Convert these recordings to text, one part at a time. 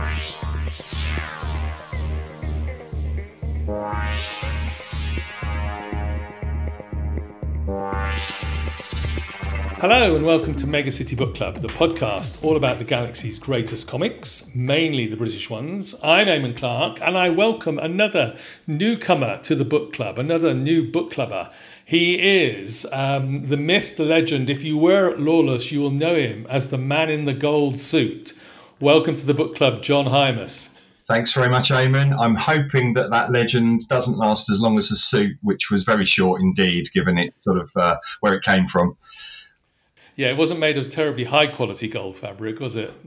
Hello and welcome to Mega City Book Club, the podcast all about the galaxy's greatest comics, mainly the British ones. I'm Eamon Clark and I welcome another newcomer to the book club, another new book clubber. He is the myth, the legend. If you were at Lawless, you will know him as the man in the gold suit. Welcome to the book club, John Hymas. Thanks very much, Eamon. I'm hoping that legend doesn't last as long as the suit, which was very short indeed, given it sort of where it came from. Yeah, it wasn't made of terribly high-quality gold fabric, was it?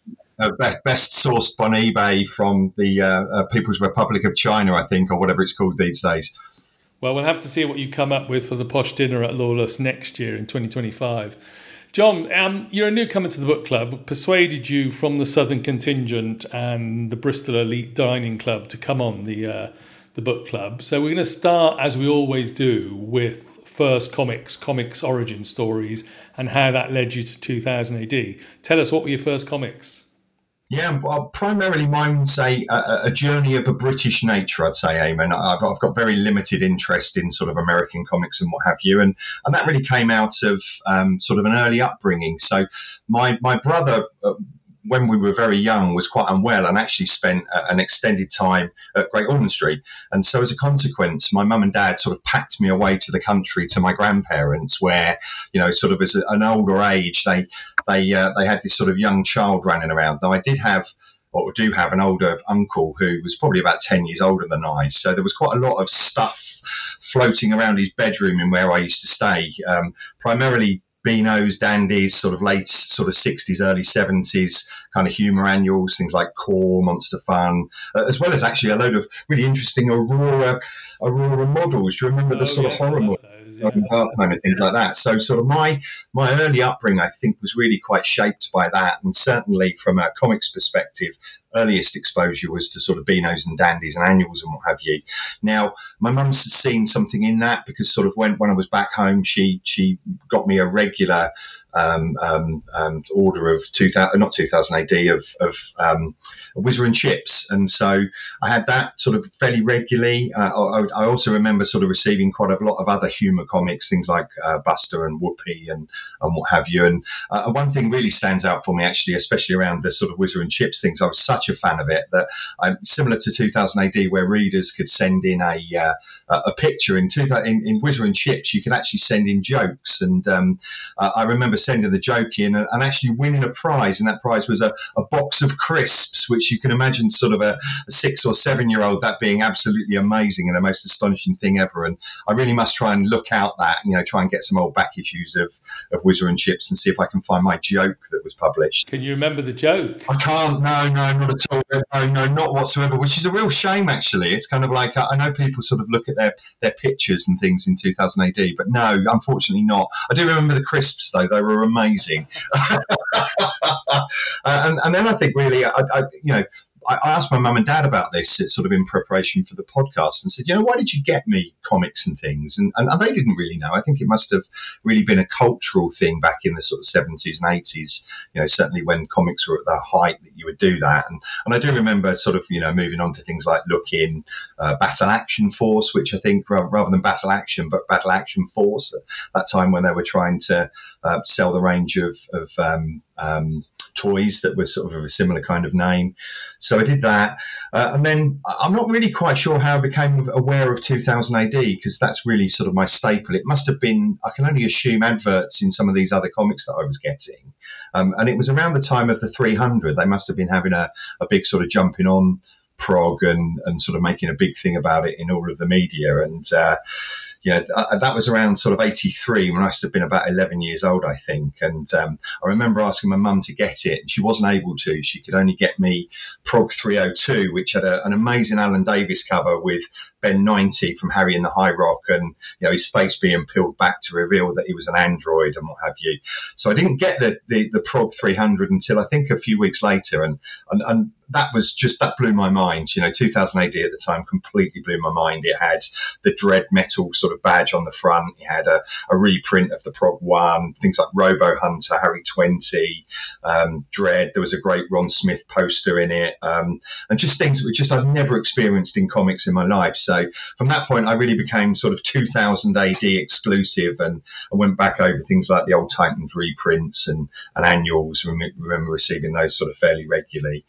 Best sourced on eBay from the People's Republic of China, I think, or whatever it's called these days. Well, we'll have to see what you come up with for the posh dinner at Lawless next year in 2025. John, you're a newcomer to the book club. Persuaded you from the Southern contingent and the Bristol Elite Dining Club to come on the book club. So we're going to start, as we always do, with first comics origin stories, and how that led you to 2000 AD. Tell us, what were your first comics? Yeah, well, primarily mine's a journey of a British nature, I'd say, Eamon. I've got very limited interest in sort of American comics and what have you, and that really came out of sort of an early upbringing. So my brother, when we were very young, was quite unwell and actually spent an extended time at Great Ormond Street. And so as a consequence, my mum and dad sort of packed me away to the country to my grandparents, where, you know, sort of as an older age, they had this sort of young child running around. Though I do have an older uncle who was probably about 10 years older than I. So there was quite a lot of stuff floating around his bedroom in where I used to stay, primarily Beanos, Dandies, sort of late sort of 60s, early 70s kind of humour annuals, things like Core, Monster Fun, as well as actually a load of really interesting Aurora models. Do you remember the sort of horror models? Kind of things like that. So sort of my early upbringing, I think, was really quite shaped by that. And certainly from a comics perspective, earliest exposure was to sort of Beanos and Dandies and annuals and what have you. Now, my mum's seen something in that, because sort of when I was back home, she got me a regular order of 2000 AD of Whizzer and Chips, and so I had that sort of fairly regularly. I also remember sort of receiving quite a lot of other humour comics, things like Buster and Whoopi and what have you. And one thing really stands out for me, actually, especially around the sort of Whizzer and Chips things. I was such a fan of it that similar to 2000 AD, where readers could send in a picture, in Whizzer and Chips, you could actually send in jokes, and I remember sending the joke in and actually winning a prize, and that prize was a box of crisps, which you can imagine sort of a 6 or 7 year old that being absolutely amazing and the most astonishing thing ever. And I really must try and look out that, you know, try and get some old back issues of Whizzer and Chips and see if I can find my joke that was published. Can you remember the joke? I can't. No, not at all. No, not whatsoever, which is a real shame, actually. It's kind of like, I know people sort of look at their pictures and things in 2000 AD, but no, unfortunately not. I do remember the crisps, though. They were amazing. And then I think really, I asked my mum and dad about this sort of in preparation for the podcast, and said, why did you get me comics and things? And they didn't really know. I think it must have really been a cultural thing back in the sort of 70s and 80s, certainly when comics were at their height, that you would do that. And I do remember sort of, moving on to things like Look-In, Battle Action Force, which I think rather than Battle Action, but Battle Action Force, at that time when they were trying to sell the range of toys that were sort of a similar kind of name. So I did that. And then I'm not really quite sure how I became aware of 2000 AD, because that's really sort of my staple. It must have been, I can only assume, adverts in some of these other comics that I was getting. And it was around the time of the 300. They must have been having a big sort of jumping on prog and sort of making a big thing about it in all of the media. And that was around sort of 83, when I must have been about 11 years old, I think. And I remember asking my mum to get it, and she wasn't able to. She could only get me Prog 302, which had an amazing Alan Davis cover with Ben 90 from Harry and the High Rock, and his face being peeled back to reveal that he was an android and what have you. So I didn't get the Prog 300 until I think a few weeks later, and that blew my mind. 2000 AD at the time completely blew my mind. It had the Dread metal sort of badge on the front. It had a reprint of the Prog 1, things like Robo Hunter, Harry 20, Dread. There was a great Ron Smith poster in it, and just things that I've never experienced in comics in my life. So from that point, I really became sort of 2000 AD exclusive, and I went back over things like the old Titans reprints and annuals. I remember receiving those sort of fairly regularly.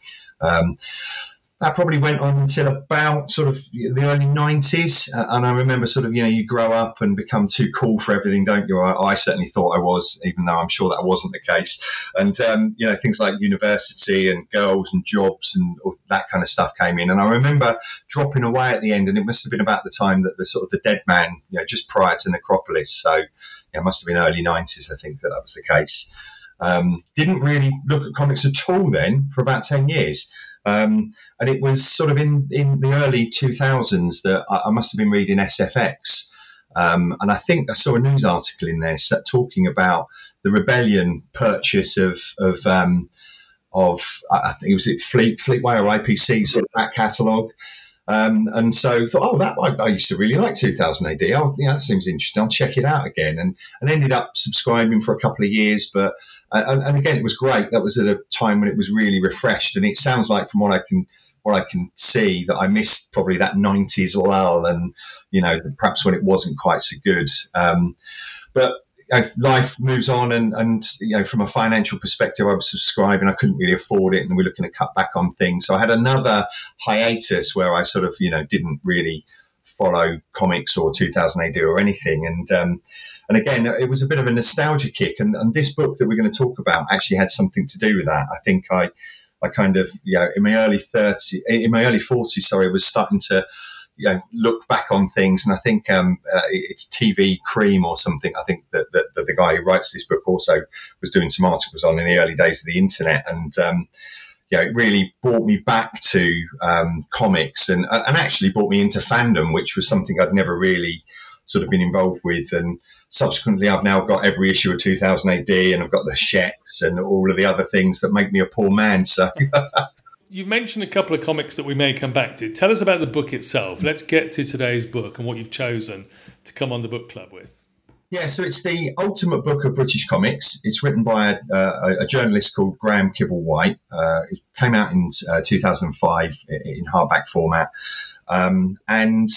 That probably went on until about sort of the early 90s. And I remember sort of, you grow up and become too cool for everything, don't you? I certainly thought I was, even though I'm sure that wasn't the case. And, things like university and girls and jobs and all that kind of stuff came in. And I remember dropping away at the end, and it must have been about the time that the Dead Man, just prior to Necropolis. So it must have been early 90s, I think that was the case. Didn't really look at comics at all then for about 10 years. And it was sort of in the early 2000s that I must have been reading SFX. And I think I saw a news article in there talking about the Rebellion purchase of I think it was Fleetway or IPC sort of back catalogue. And so I thought, I used to really like 2000 AD. That seems interesting. I'll check it out again. And ended up subscribing for a couple of years. But and again, it was great. That was at a time when it was really refreshed. And it sounds like, from what I can see, that I missed probably that 90s lull, and perhaps when it wasn't quite so good. But as life moves on, and from a financial perspective, I was subscribing. I couldn't really afford it, and we were looking to cut back on things. So I had another hiatus where I sort of didn't really follow comics or 2000 AD or anything. And again, it was a bit of a nostalgia kick. And this book that we're going to talk about actually had something to do with that. I think I kind of in my early 40s, was starting to look back on things, and I think it's TV Cream or something. I think that the guy who writes this book also was doing some articles on in the early days of the internet, and it really brought me back to comics, and actually brought me into fandom, which was something I'd never really sort of been involved with. And subsequently, I've now got every issue of 2000 AD, and I've got the Sheks and all of the other things that make me a poor man. So. You've mentioned a couple of comics that we may come back to. Tell us about the book itself. Let's get to today's book and what you've chosen to come on the book club with. Yeah, so it's the ultimate book of British comics. It's written by a journalist called Graham Kibble-White. It came out in 2005 in hardback format. And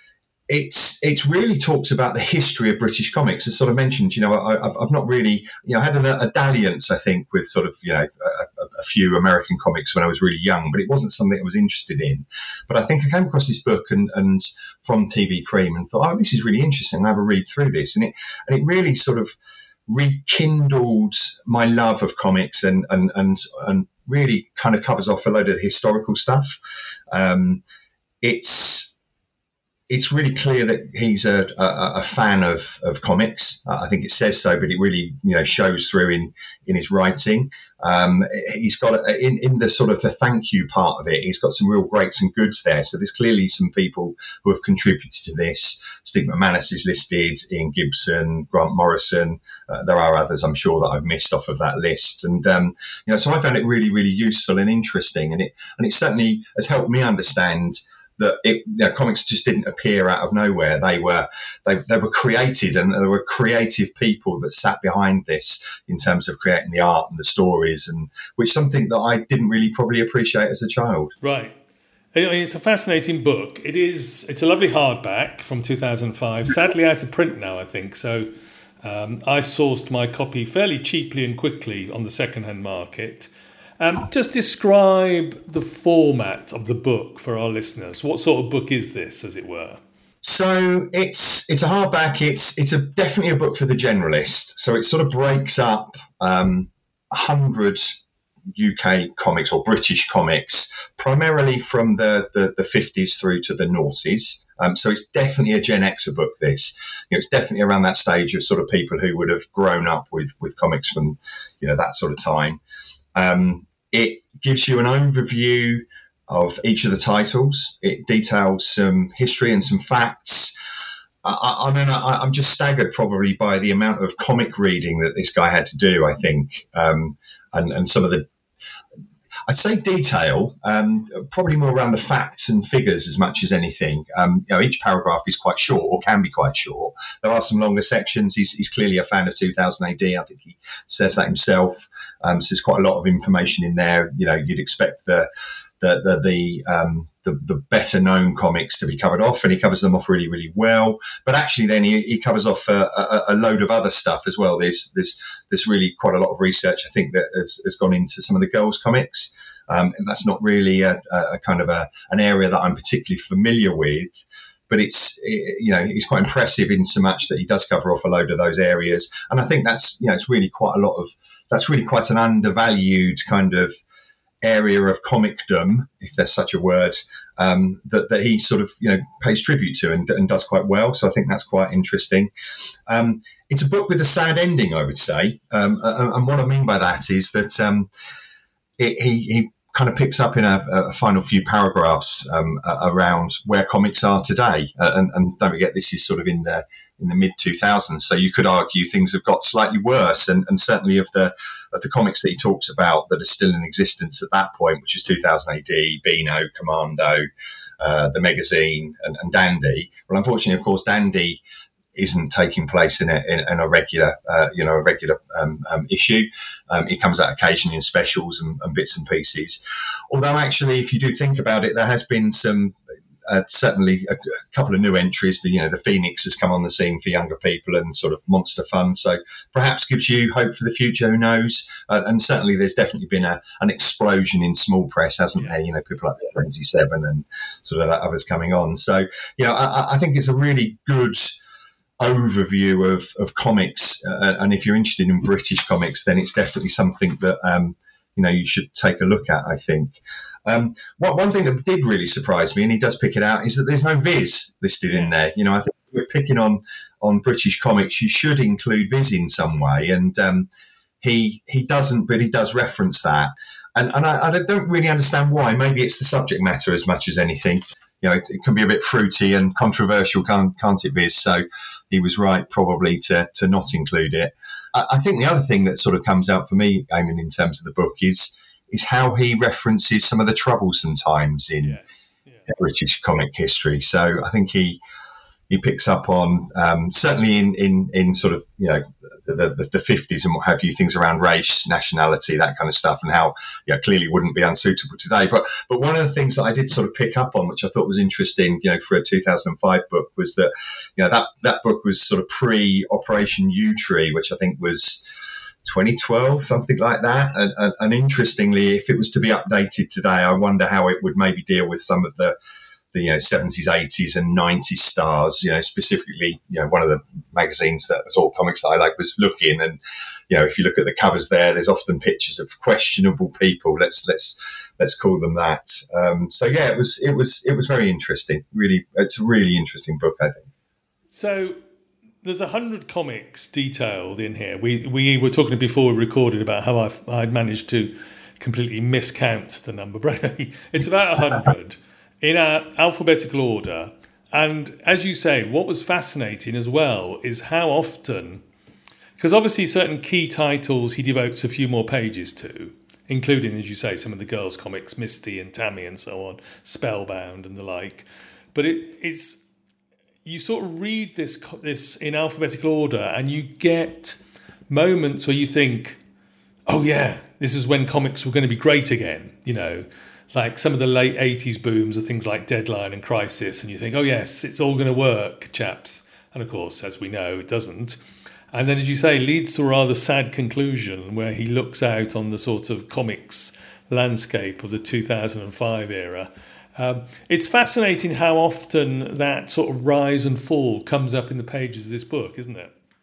it really talks about the history of British comics. As sort of mentioned, I've not really, I had a dalliance, I think, with sort of, a few American comics when I was really young, but it wasn't something I was interested in. But I think I came across this book and from TV Cream, and thought, this is really interesting. I'll have a read through this. And it really sort of rekindled my love of comics, and really kind of covers off a load of the historical stuff. It's really clear that he's a fan of comics. I think it says so, but it really shows through in his writing. He's got in the sort of the thank you part of it, he's got some real greats and goods there. So there's clearly some people who have contributed to this. Steve McManus is listed, Ian Gibson, Grant Morrison. There are others I'm sure that I've missed off of that list. And so I found it really, really useful and interesting, and it certainly has helped me understand that comics just didn't appear out of nowhere. They were created, and there were creative people that sat behind this in terms of creating the art and the stories, and which is something that I didn't really probably appreciate as a child. Right. I mean, it's a fascinating book. It's a lovely hardback from 2005. Sadly out of print now, I think. So I sourced my copy fairly cheaply and quickly on the second-hand market. Just describe the format of the book for our listeners. What sort of book is this, as it were? So it's a hardback. It's definitely a book for the generalist. So it sort of breaks up 100 UK comics or British comics, primarily from the 50s through to the noughties. So it's definitely a Gen Xer book, this. It's definitely around that stage of sort of people who would have grown up with comics from, that sort of time. It gives you an overview of each of the titles. It details some history and some facts. I'm just staggered probably by the amount of comic reading that this guy had to do, I think, and some of the, I'd say detail, probably more around the facts and figures as much as anything. Each paragraph is quite short, or can be quite short. There are some longer sections. He's clearly a fan of 2000 AD. I think he says that himself. So there's quite a lot of information in there. You'd expect the better known comics to be covered off, and he covers them off really, really well. But actually then he covers off a load of other stuff as well. There's really quite a lot of research, I think, that has gone into some of the girls' comics. And that's not really a kind of an area that I'm particularly familiar with. But it's quite impressive in so much that he does cover off a load of those areas. And I think that's that's really quite an undervalued kind of area of comicdom, if there's such a word, that he sort of pays tribute to and does quite well. So I think that's quite interesting. It's a book with a sad ending, I would say, and what I mean by that is that he kind of picks up in a final few paragraphs around where comics are today, and don't forget this is sort of in the mid 2000s, so you could argue things have got slightly worse, and certainly of the comics that he talks about that are still in existence at that point, which is 2000 AD, Beano, Commando, the Magazine, and Dandy. Well, unfortunately, of course, Dandy isn't taking place in a regular issue. It comes out occasionally in specials and bits and pieces. Although actually, if you do think about it, there has been some certainly a couple of new entries. The Phoenix has come on the scene for younger people and sort of monster fun. So perhaps gives you hope for the future. Who knows? And certainly there's definitely been an explosion in small press, hasn't there? People like Frenzy 7 and sort of others coming on. So, I think it's a really good overview of comics. And if you're interested in British comics, then it's definitely something that, you should take a look at, I think. One thing that did really surprise me, and he does pick it out, is that there's no Viz listed in there. I think if we're picking on British comics, you should include Viz in some way, and he doesn't, but he does reference that, and I don't really understand why. Maybe it's the subject matter as much as anything. It can be a bit fruity and controversial, can't it, Viz? So he was right probably to not include it. I think the other thing that sort of comes out for me, Eamon, in terms of the book is how he references some of the troublesome times in British comic history. So I think he picks up on certainly in sort of the 50s and what have you, things around race, nationality, that kind of stuff, and how clearly wouldn't be unsuitable today. But one of the things that I did sort of pick up on, which I thought was interesting, for a 2005 book, was that that book was sort of pre-Operation Yewtree, which I think was 2012, something like that. And interestingly, if it was to be updated today, I wonder how it would maybe deal with some of the 70s, 80s and 90s stars, specifically, one of the magazines that was all comics that I like was Looking. And, if you look at the covers there's often pictures of questionable people. Let's call them that. It was very interesting. Really, it's a really interesting book, I think. So there's 100 comics detailed in here. We were talking before we recorded about how I'd managed to completely miscount the number, but it's about 100 in alphabetical order. And as you say, what was fascinating as well is how often, because obviously certain key titles he devotes a few more pages to, including, as you say, some of the girls' comics, Misty and Tammy and so on, Spellbound and the like. But it's you sort of read this in alphabetical order and you get moments where you think, oh yeah, this is when comics were going to be great again, like some of the late 80s booms are things like Deadline and Crisis, and you think, oh yes, it's all going to work, chaps. And of course, as we know, it doesn't. And then, as you say, leads to a rather sad conclusion where he looks out on the sort of comics landscape of the 2005 era. It's fascinating how often that sort of rise and fall comes up in the pages of this book, isn't it?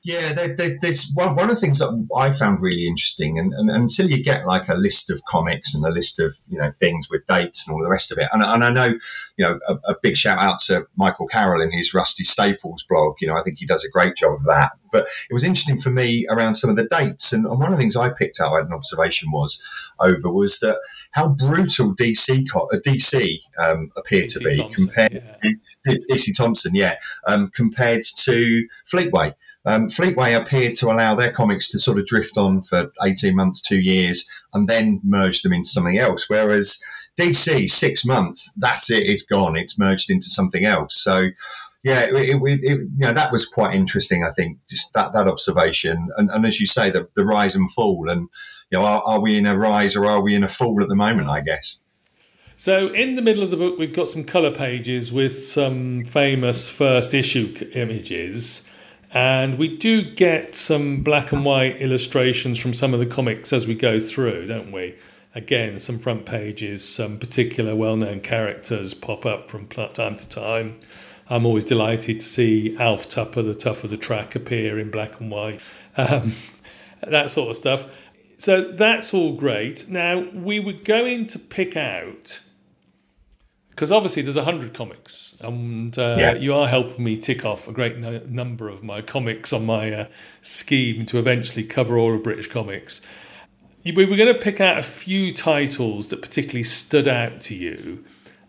Yeah, there's one of the things that I found really interesting, and until you get like a list of comics and a list of things with dates and all the rest of it, and I know a big shout out to Michael Carroll in his Rusty Staples blog. I think he does a great job of that. But it was interesting for me around some of the dates, and one of the things I picked out, I had an observation was that how brutal DC appeared to be compared to DC Thompson, compared to Fleetway. Fleetway appeared to allow their comics to sort of drift on for 18 months, 2 years, and then merge them into something else. Whereas DC, 6 months, that's it, it's gone, it's merged into something else. So, yeah, that was quite interesting, I think, just that observation. And as you say, the rise and fall. And, are we in a rise or are we in a fall at the moment, I guess? So in the middle of the book, we've got some colour pages with some famous first issue images. And we do get some black and white illustrations from some of the comics as we go through, don't we? Again, some front pages, some particular well-known characters pop up from time to time. I'm always delighted to see Alf Tupper, the Tough of the Track, appear in black and white, that sort of stuff. So that's all great. Now, we were going to pick out, because obviously there's 100 comics, and you are helping me tick off a great number of my comics on my scheme to eventually cover all of British comics. We were going to pick out a few titles that particularly stood out to you,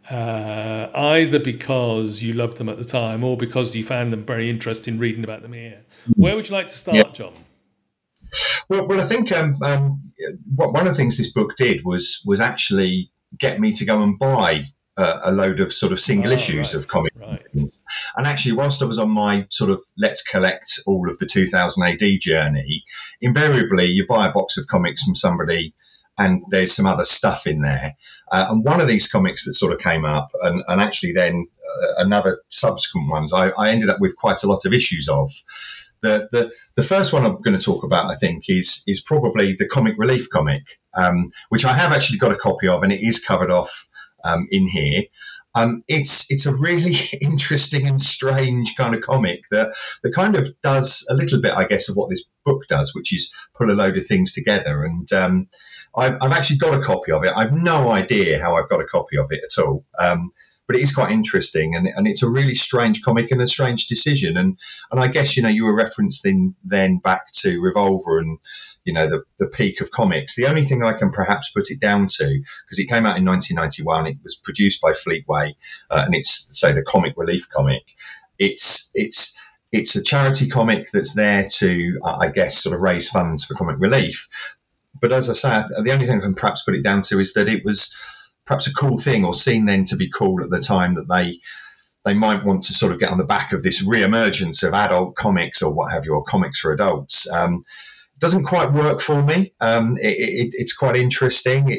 either because you loved them at the time or because you found them very interesting reading about them here. Where would you like to start, John? Well, I think one of the things this book did was actually get me to go and buy a load of sort of single issues of comics. Right. And actually, whilst I was on my sort of let's collect all of the 2000 AD journey, invariably you buy a box of comics from somebody and there's some other stuff in there. And one of these comics that sort of came up, and actually then another subsequent ones, I ended up with quite a lot of issues of. The first one I'm going to talk about, I think, is probably the Comic Relief comic, which I have actually got a copy of, and it is covered off in here. It's a really interesting and strange kind of comic that kind of does a little bit, I guess, of what this book does, which is pull a load of things together. And I've actually got a copy of it. I've no idea how I've got a copy of it at all. But it is quite interesting, and it's a really strange comic and a strange decision. And I guess, you were referencing then back to Revolver and, the peak of comics. The only thing I can perhaps put it down to, because it came out in 1991, it was produced by Fleetway, and it's, say, the Comic Relief comic. It's a charity comic that's there to, I guess, sort of raise funds for comic relief. But as I say, the only thing I can perhaps put it down to is that it was perhaps a cool thing, or seen then to be cool at the time, that they might want to sort of get on the back of this re-emergence of adult comics or what have you, or comics for adults. It doesn't quite work for me. It's quite interesting.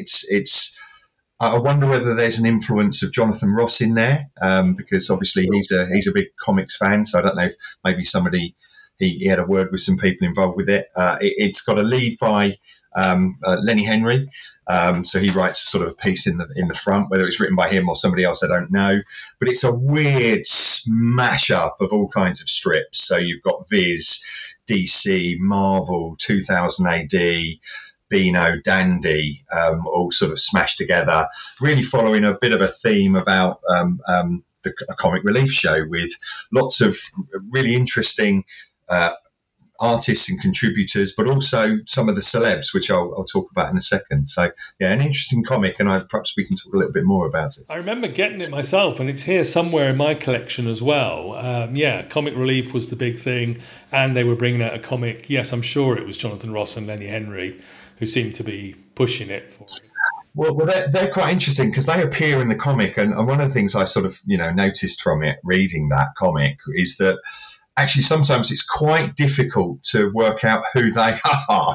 I wonder whether there's an influence of Jonathan Ross in there, because obviously he's a big comics fan. So I don't know if maybe somebody he had a word with some people involved with it. It's got a lead by Lenny Henry. So he writes sort of a piece in the front, whether it's written by him or somebody else, I don't know. But it's a weird smash up of all kinds of strips. So you've got Viz, DC, Marvel, 2000 AD, Beano, Dandy, all sort of smashed together, really following a bit of a theme about a Comic Relief show with lots of really interesting artists and contributors, but also some of the celebs, which I'll talk about in a second. So, yeah, an interesting comic, and perhaps we can talk a little bit more about it. I remember getting it myself, and it's here somewhere in my collection as well. Comic Relief was the big thing, and they were bringing out a comic. Yes, I'm sure it was Jonathan Ross and Lenny Henry who seemed to be pushing it for it. Well, they're quite interesting because they appear in the comic, and one of the things I sort of noticed from it, reading that comic, is that actually sometimes it's quite difficult to work out who they are.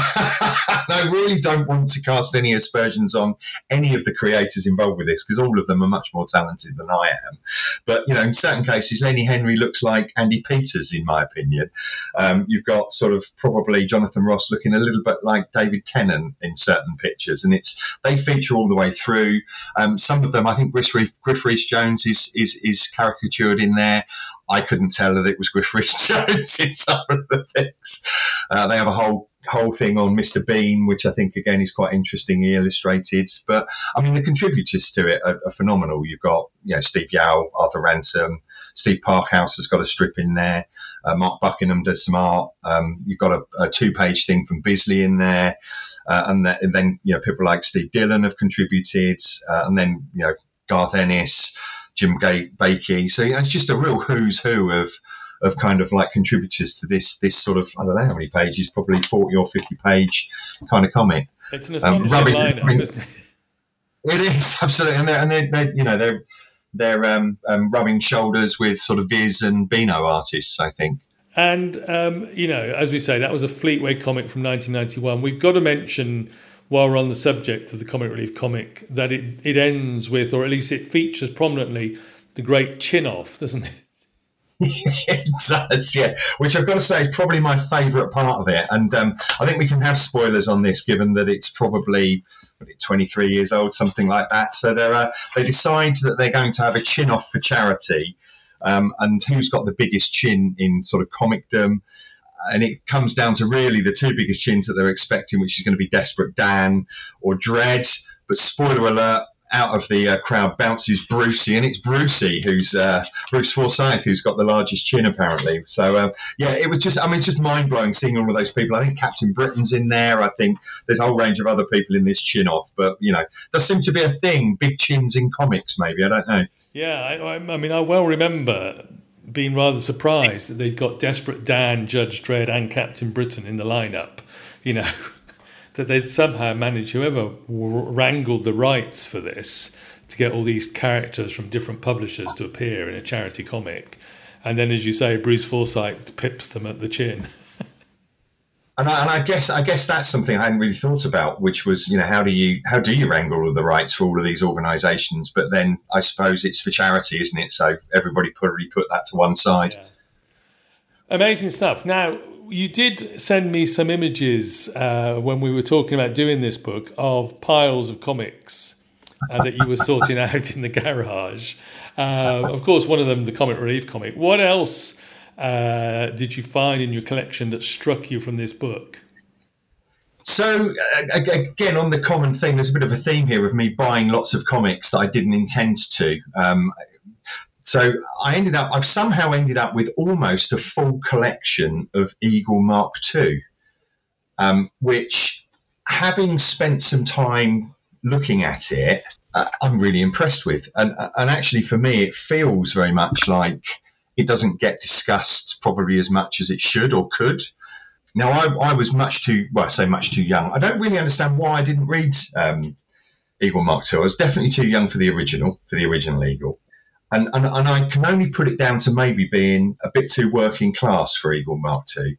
I really don't want to cast any aspersions on any of the creators involved with this, because all of them are much more talented than I am. But, in certain cases, Lenny Henry looks like Andy Peters, in my opinion. You've got sort of probably Jonathan Ross looking a little bit like David Tennant in certain pictures, and they feature all the way through. Some of them, I think Griff Rhys Jones is caricatured in there. I couldn't tell that it was Griff Rhys-Jones in some of the things. They have a whole thing on Mr. Bean, which I think again is quite interestingly illustrated. But I mean, the contributors to it are phenomenal. You've got Steve Yow, Arthur Ransom, Steve Parkhouse has got a strip in there. Mark Buckingham does some art. You've got a 2-page thing from Bisley in there, and then people like Steve Dillon have contributed, and then Garth Ennis, Jim Bakey. So it's just a real who's who of kind of like contributors to this sort of, I don't know how many pages, probably 40 or 50 page kind of comic. It's an astonishing lineup, isn't it? It is, absolutely, and they're rubbing shoulders with sort of Viz and Beano artists, I think. And as we say, that was a Fleetway comic from 1991. We've got to mention, while we're on the subject of the Comic Relief comic, that it ends with, or at least it features prominently, the great chin-off, doesn't it? It does, yeah. Which I've got to say is probably my favourite part of it. And I think we can have spoilers on this, given that it's probably 23 years old, something like that. So they decide that they're going to have a chin-off for charity, and who's got the biggest chin in sort of comicdom. And it comes down to really the two biggest chins that they're expecting, which is going to be Desperate Dan or Dread. But spoiler alert, out of the crowd bounces Brucey, and it's Brucey who's Bruce Forsyth who's got the largest chin apparently. So it was just, it's just mind blowing seeing all of those people. I think Captain Britain's in there. I think there's a whole range of other people in this chin off. But there seems to be a thing, big chins in comics. Maybe, I don't know. Yeah, I well remember being rather surprised that they'd got Desperate Dan, Judge Dredd, and Captain Britain in the lineup. That they'd somehow managed, whoever wrangled the rights for this, to get all these characters from different publishers to appear in a charity comic. And then, as you say, Bruce Forsyth pips them at the chin. And I guess that's something I hadn't really thought about, which was, how do you wrangle all the rights for all of these organisations? But then I suppose it's for charity, isn't it? So everybody put that to one side. Yeah. Amazing stuff. Now, you did send me some images when we were talking about doing this book of piles of comics that you were sorting out in the garage. Of course, one of them, the Comic Relief comic. What else did you find in your collection that struck you from this book? So, again, on the common thing, there's a bit of a theme here of me buying lots of comics that I didn't intend to. So I've somehow ended up with almost a full collection of Eagle Mark II, which, having spent some time looking at it, I'm really impressed with. And actually, for me, it feels very much like it doesn't get discussed probably as much as it should or could. Now, I was much too young. I don't really understand why I didn't read Eagle Mark II. I was definitely too young for the original Eagle. And I can only put it down to maybe being a bit too working class for Eagle Mark II.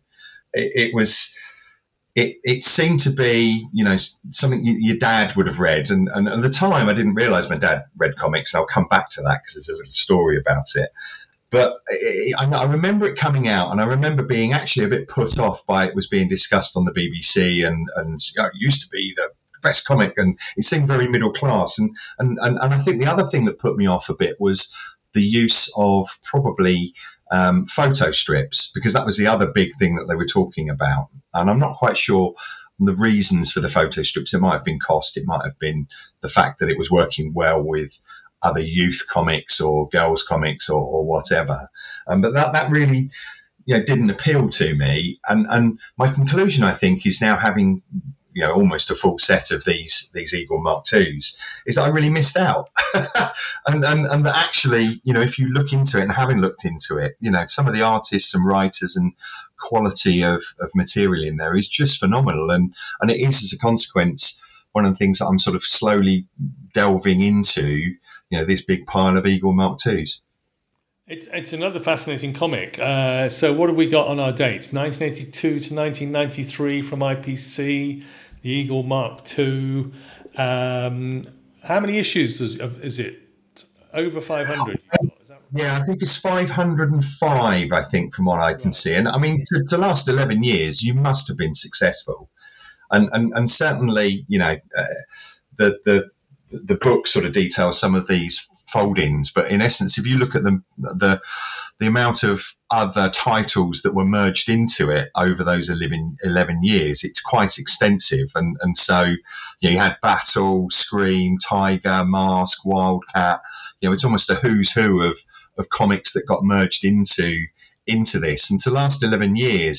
It seemed to be, something your dad would have read. And at the time, I didn't realise my dad read comics. I'll come back to that because there's a little story about it. But I remember it coming out, and I remember being actually a bit put off by it was being discussed on the BBC, and it used to be the best comic, and it seemed very middle class. And I think the other thing that put me off a bit was the use of probably photo strips, because that was the other big thing that they were talking about. And I'm not quite sure the reasons for the photo strips. It might have been cost. It might have been the fact that it was working well with other youth comics or girls comics or whatever. But that really didn't appeal to me. And my conclusion, I think, is now having almost a full set of these Eagle Mark IIs, is that I really missed out. and that actually, if you look into it, and having looked into it, some of the artists and writers and quality of material in there is just phenomenal. And it is, as a consequence, one of the things that I'm sort of slowly delving into, this big pile of Eagle Mark IIs. It's another fascinating comic. So what have we got on our dates? 1982 to 1993 from IPC, the Eagle Mark II. How many issues is it? Over 500? Yeah, I think it's 505, I think, from what I can see. And I mean, to last 11 years, you must have been successful. And certainly, the book sort of details some of these fold-ins, but in essence, if you look at the the amount of other titles that were merged into it over those 11 years, it's quite extensive. And so, you had Battle, Scream, Tiger, Mask, Wildcat. It's almost a who's who of comics that got merged into this. And to last 11 years,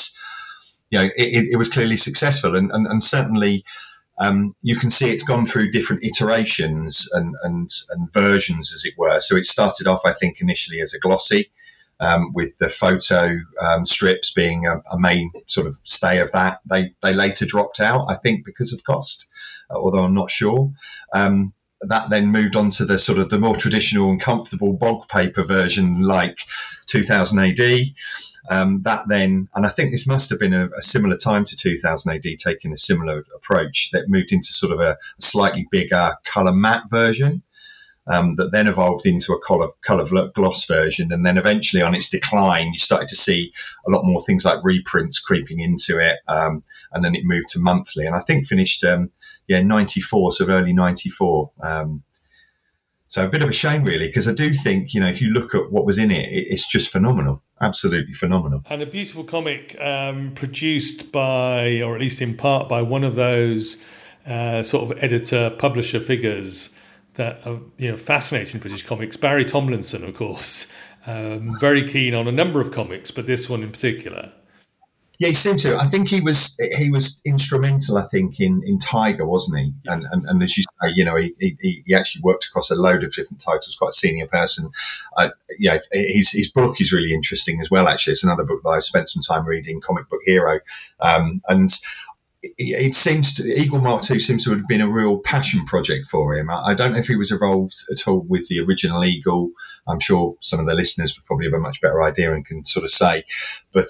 it was clearly successful, and certainly you can see it's gone through different iterations and versions, as it were. So it started off, I think, initially as a glossy, with the photo strips being a main sort of stay of that. They later dropped out, I think, because of cost, although I'm not sure. That then moved on to the sort of the more traditional and comfortable bog paper version, like 2000 AD. That then, and I think this must have been a similar time to 2000 AD, taking a similar approach, that moved into sort of a slightly bigger colour matte version, that then evolved into a colour gloss version. And then eventually, on its decline, you started to see a lot more things like reprints creeping into it. And then it moved to monthly, and I think finished 94, so early 94. So a bit of a shame, really, because I do think, if you look at what was in it, it's just phenomenal, absolutely phenomenal. And a beautiful comic produced by, or at least in part by, one of those sort of editor-publisher figures that are fascinating British comics. Barry Tomlinson, of course, very keen on a number of comics, but this one in particular. Yeah, he seemed to. I think he was instrumental, I think, in Tiger, wasn't he? And as you say, he actually worked across a load of different titles, quite a senior person. His book is really interesting as well, actually. It's another book that I've spent some time reading, Comic Book Hero. And it seems Eagle Mark II seems to have been a real passion project for him. I don't know if he was involved at all with the original Eagle. I'm sure some of the listeners would probably have a much better idea and can sort of say. But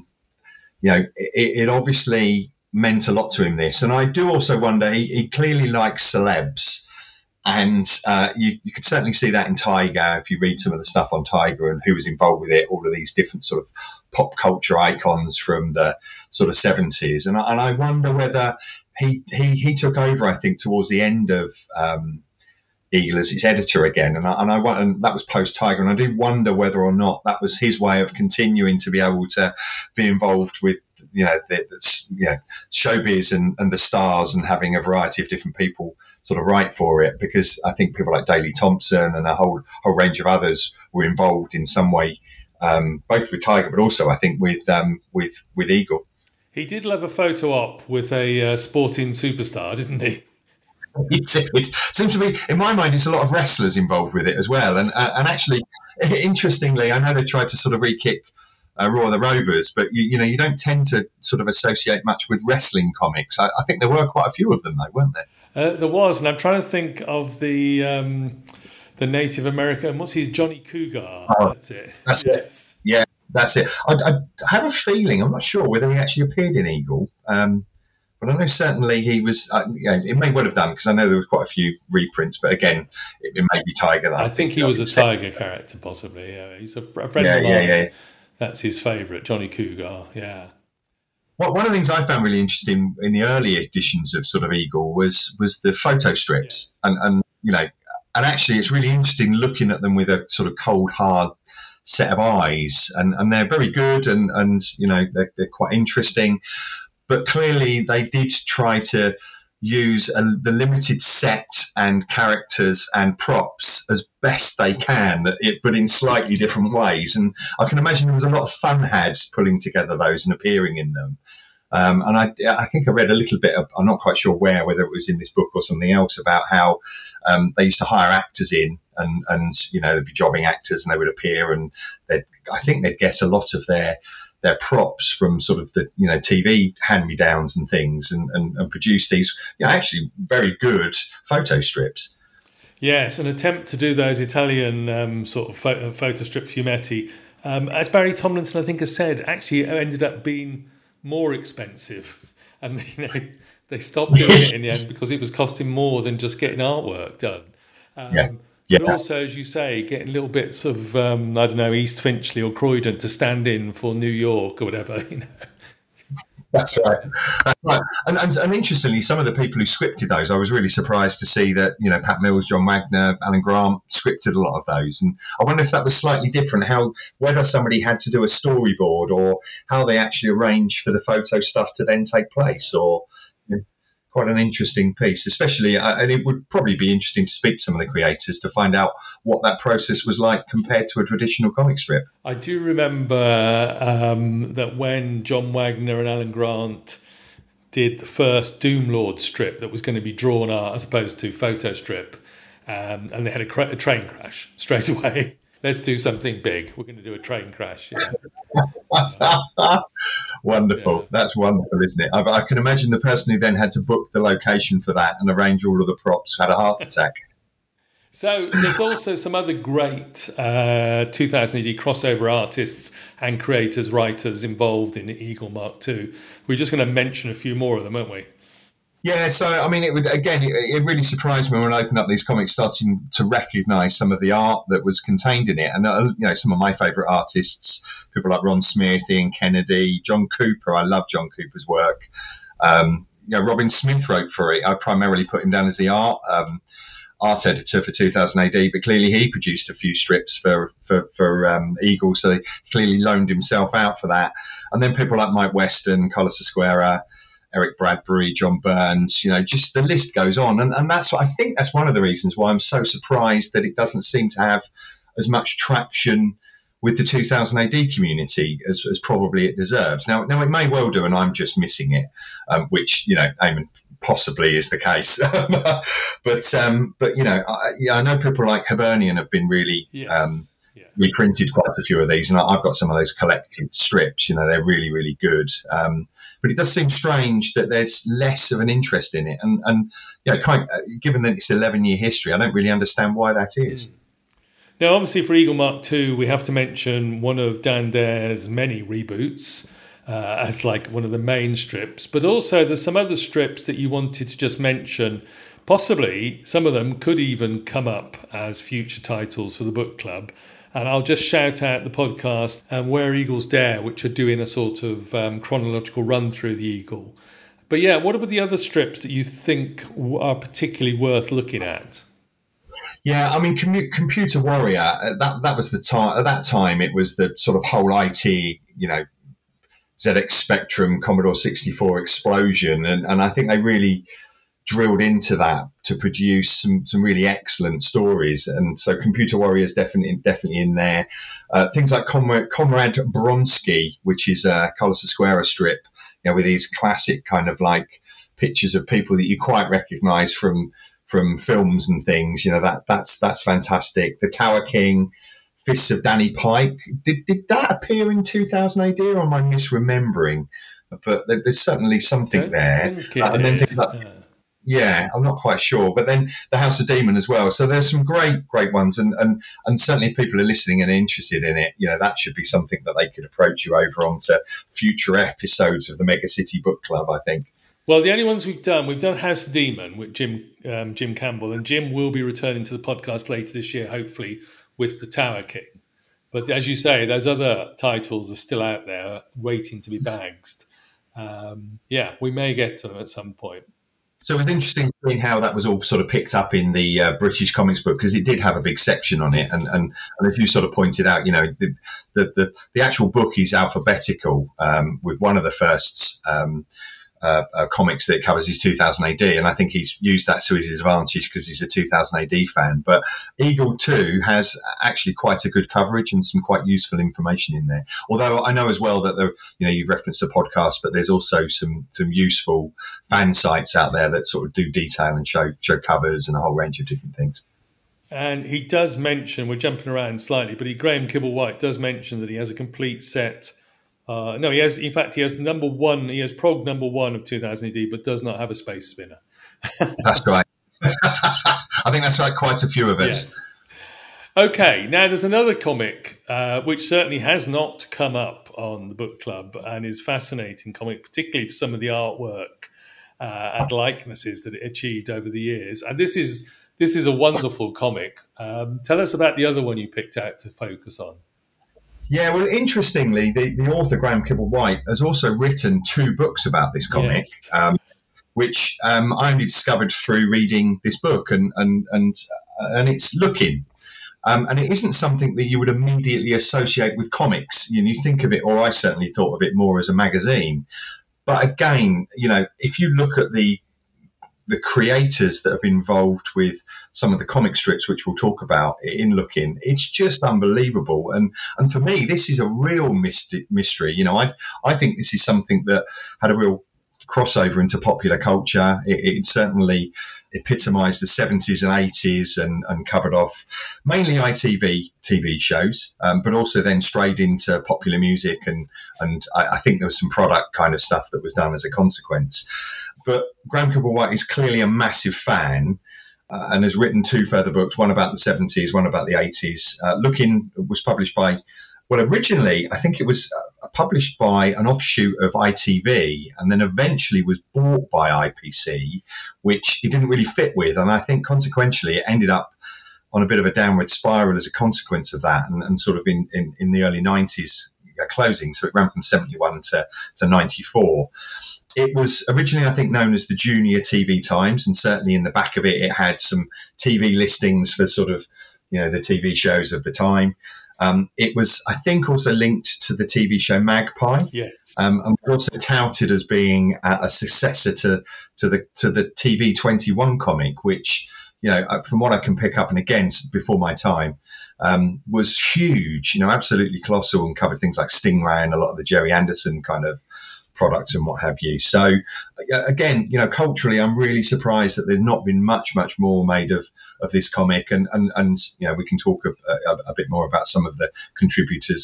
it obviously meant a lot to him, this. And I do also wonder, he clearly likes celebs. And you could certainly see that in Tiger, if you read some of the stuff on Tiger and who was involved with it, all of these different sort of pop culture icons from the sort of 70s. And I wonder whether he took over, I think, towards the end of Eagle as its editor again, and that was post Tiger, and I do wonder whether or not that was his way of continuing to be able to be involved with showbiz and the stars, and having a variety of different people sort of write for it, because I think people like Daley Thompson and a whole range of others were involved in some way, both with Tiger, but also I think with Eagle. He did love a photo op with a sporting superstar, didn't he? It seems to be, in my mind, it's a lot of wrestlers involved with it as well. And actually, interestingly, I know they tried to sort of re-kick Raw the Rovers, but you don't tend to sort of associate much with wrestling comics. I think there were quite a few of them, though, weren't there? There was, and I'm trying to think of the Native American. What's his Johnny Cougar? Oh, that's it. Yes. It. Yeah, that's it. I have a feeling, I'm not sure whether he actually appeared in Eagle. But I know certainly he was, it may well have done, because I know there was quite a few reprints, but again, it may be Tiger. I think he was a Tiger character, possibly. Yeah. He's a friend of mine. Yeah. That's his favourite, Johnny Cougar, yeah. Well, one of the things I found really interesting in the early editions of sort of Eagle was the photo strips. Yeah. And actually it's really interesting looking at them with a sort of cold, hard set of eyes. And they're very good, and they're quite interesting. But clearly they did try to use the limited set and characters and props as best they can, but in slightly different ways. And I can imagine there was a lot of fun had pulling together those and appearing in them. And I think I read a little bit, I'm not quite sure whether it was in this book or something else, about how they used to hire actors in and they'd be jobbing actors, and they would appear, and I think they'd get a lot of their props from sort of the TV hand-me-downs and things, and produce these actually very good photo strips. Yes, an attempt to do those Italian sort of photo strip fumetti, as Barry Tomlinson I think has said, actually ended up being more expensive, and they stopped doing it in the end because it was costing more than just getting artwork done. But also, as you say, getting little bits of, East Finchley or Croydon to stand in for New York or whatever. That's right. That's right. And interestingly, some of the people who scripted those, I was really surprised to see that, Pat Mills, John Wagner, Alan Grant scripted a lot of those. And I wonder if that was slightly different, whether somebody had to do a storyboard or how they actually arranged for the photo stuff to then take place, or quite an interesting piece, especially, and it would probably be interesting to speak to some of the creators to find out what that process was like compared to a traditional comic strip. I do remember that when John Wagner and Alan Grant did the first Doom Lord strip that was going to be drawn art as opposed to photo strip, and they had a train crash straight away. Let's do something big. We're going to do a train crash. Wonderful. Yeah. That's wonderful, isn't it? I can imagine the person who then had to book the location for that and arrange all of the props had a heart attack. So there's also some other great 2000 AD crossover artists and creators, writers involved in Eagle Mark II. We're just going to mention a few more of them, aren't we? Yeah, so I mean, it really surprised me when I opened up these comics, starting to recognise some of the art that was contained in it, and some of my favourite artists, people like Ron Smith, Ian Kennedy, John Cooper. I love John Cooper's work. Robin Smith wrote for it. I primarily put him down as the art editor for 2000 AD, but clearly he produced a few strips for Eagle, so he clearly loaned himself out for that. And then people like Mike Weston, Carlos Esquerra, Eric Bradbury, John Burns, just the list goes on. And that's what I think that's one of the reasons why I'm so surprised that it doesn't seem to have as much traction with the 2000 AD community as probably it deserves. Now it may well do, and I'm just missing it, which, Eamon, possibly is the case. but I know people like Hibernian have been really... reprinted quite a few of these, and I've got some of those collected strips. They're really, really good. But it does seem strange that there's less of an interest in it, and given that it's 11-year history, I don't really understand why that is. Now, obviously, for Eagle Mark II, we have to mention one of Dan Dare's many reboots as like one of the main strips, but also there's some other strips that you wanted to just mention. Possibly some of them could even come up as future titles for the book club. And I'll just shout out the podcast Where Eagles Dare, which are doing a sort of chronological run through the Eagle. But yeah, what about the other strips that you think are particularly worth looking at? Yeah, I mean, Computer Warrior, that was the time. At that time, it was the sort of whole IT, ZX Spectrum, Commodore 64 explosion. And I think they really drilled into that to produce some really excellent stories, and so Computer Warrior is definitely in there. Things like Comrade Bronski, which is a Carlos Esquerra strip, with these classic kind of like pictures of people that you quite recognise from films and things. That's fantastic. The Tower King, Fists of Danny Pike. Did that appear in 2000 AD, or am I misremembering? But there's certainly something there. And then things like, yeah, I'm not quite sure. But then the House of Demon as well. So there's some great ones. And certainly if people are listening and interested in it, that should be something that they could approach you over onto future episodes of the Mega City Book Club, I think. Well, the only ones we've done House of Demon with Jim Campbell. And Jim will be returning to the podcast later this year, hopefully, with the Tower King. But as you say, those other titles are still out there waiting to be bagged. We may get to them at some point. So it was interesting seeing how that was all sort of picked up in the British Comics Book, because it did have a big section on it, and as you sort of pointed out, the actual book is alphabetical, with one of the first comics that covers his 2000 AD, and I think he's used that to his advantage because he's a 2000 AD fan. But Eagle 2 has actually quite a good coverage and some quite useful information in there. Although I know as well that you've referenced the podcast, but there's also some useful fan sites out there that sort of do detail and show covers and a whole range of different things. And he does mention, we're jumping around slightly, but Graham Kibble-White does mention that he has a complete set. He has number one. He has prog number 1 of 2000 AD, but does not have a space spinner. That's right. I think that's like quite a few of us. Yes. Okay, now there's another comic which certainly has not come up on the book club and is fascinating comic, particularly for some of the artwork and likenesses that it achieved over the years. And this is a wonderful comic. Tell us about the other one you picked out to focus on. Yeah, well, interestingly, the author Graham Kibble-White has also written 2 books about this comic, Yes. which I only discovered through reading this book, and it's Looking. And it isn't something that you would immediately associate with comics. You think of it, or I certainly thought of it more as a magazine. But again, if you look at the creators that have been involved with some of the comic strips, which we'll talk about in Looking, it's just unbelievable. And for me, this is a real mystery. I think this is something that had a real crossover into popular culture. It certainly epitomised the 70s and 80s and covered off mainly ITV TV shows, but also then strayed into popular music. And I think there was some product kind of stuff that was done as a consequence. But Graham Kibble-White is clearly a massive fan and has written 2 further books, one about the 70s, one about the 80s. Looking was published by, well, originally I think it was published by an offshoot of ITV and then eventually was bought by IPC, which it didn't really fit with. And I think consequentially it ended up on a bit of a downward spiral as a consequence of that, and sort of in the early 90s closing. So it ran from 71 to 94. It was originally, I think, known as the Junior TV Times, and certainly in the back of it, it had some TV listings for sort of, the TV shows of the time. It was, I think, also linked to the TV show Magpie. Yes. And also touted as being a successor to the TV 21 comic, which, from what I can pick up, and again, before my time, was huge, absolutely colossal, and covered things like Stingray and a lot of the Jerry Anderson kind of products and what have you. So again, culturally, I'm really surprised that there's not been much more made of this comic, and we can talk a bit more about some of the contributors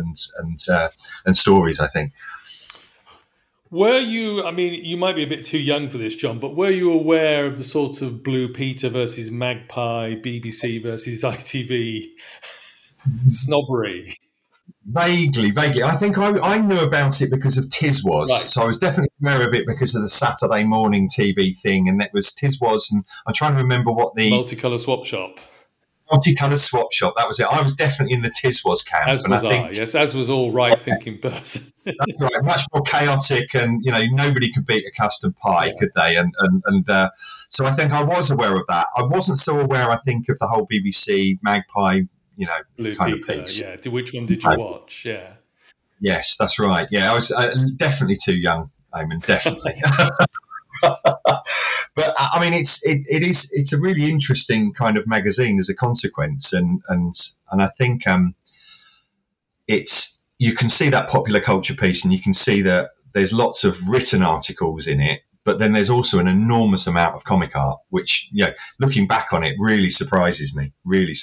and stories, I think. Were you, you might be a bit too young for this, John, but were you aware of the sort of Blue Peter versus Magpie, BBC versus ITV snobbery? Vaguely. I think I knew about it because of Tiswas. Right. So I was definitely aware of it because of the Saturday morning TV thing, and it was Tiswas, and I'm trying to remember what the... Multicolour Swap Shop. Multicolour Swap Shop, that was it. I was definitely in the Tiswas camp. As was I, yes, as was all right-thinking person. That's right, much more chaotic, and, nobody could beat a custard pie, could they? And so I think I was aware of that. I wasn't so aware, I think, of the whole BBC Magpie Blue kind Peter, of piece. Yeah. Which one did you watch? Yeah. Yes, that's right. Yeah, I was definitely too young, Eamon, definitely. But it's a really interesting kind of magazine as a consequence, and I think you can see that popular culture piece, and you can see that there's lots of written articles in it. But then there's also an enormous amount of comic art, which, looking back on it, really surprises me.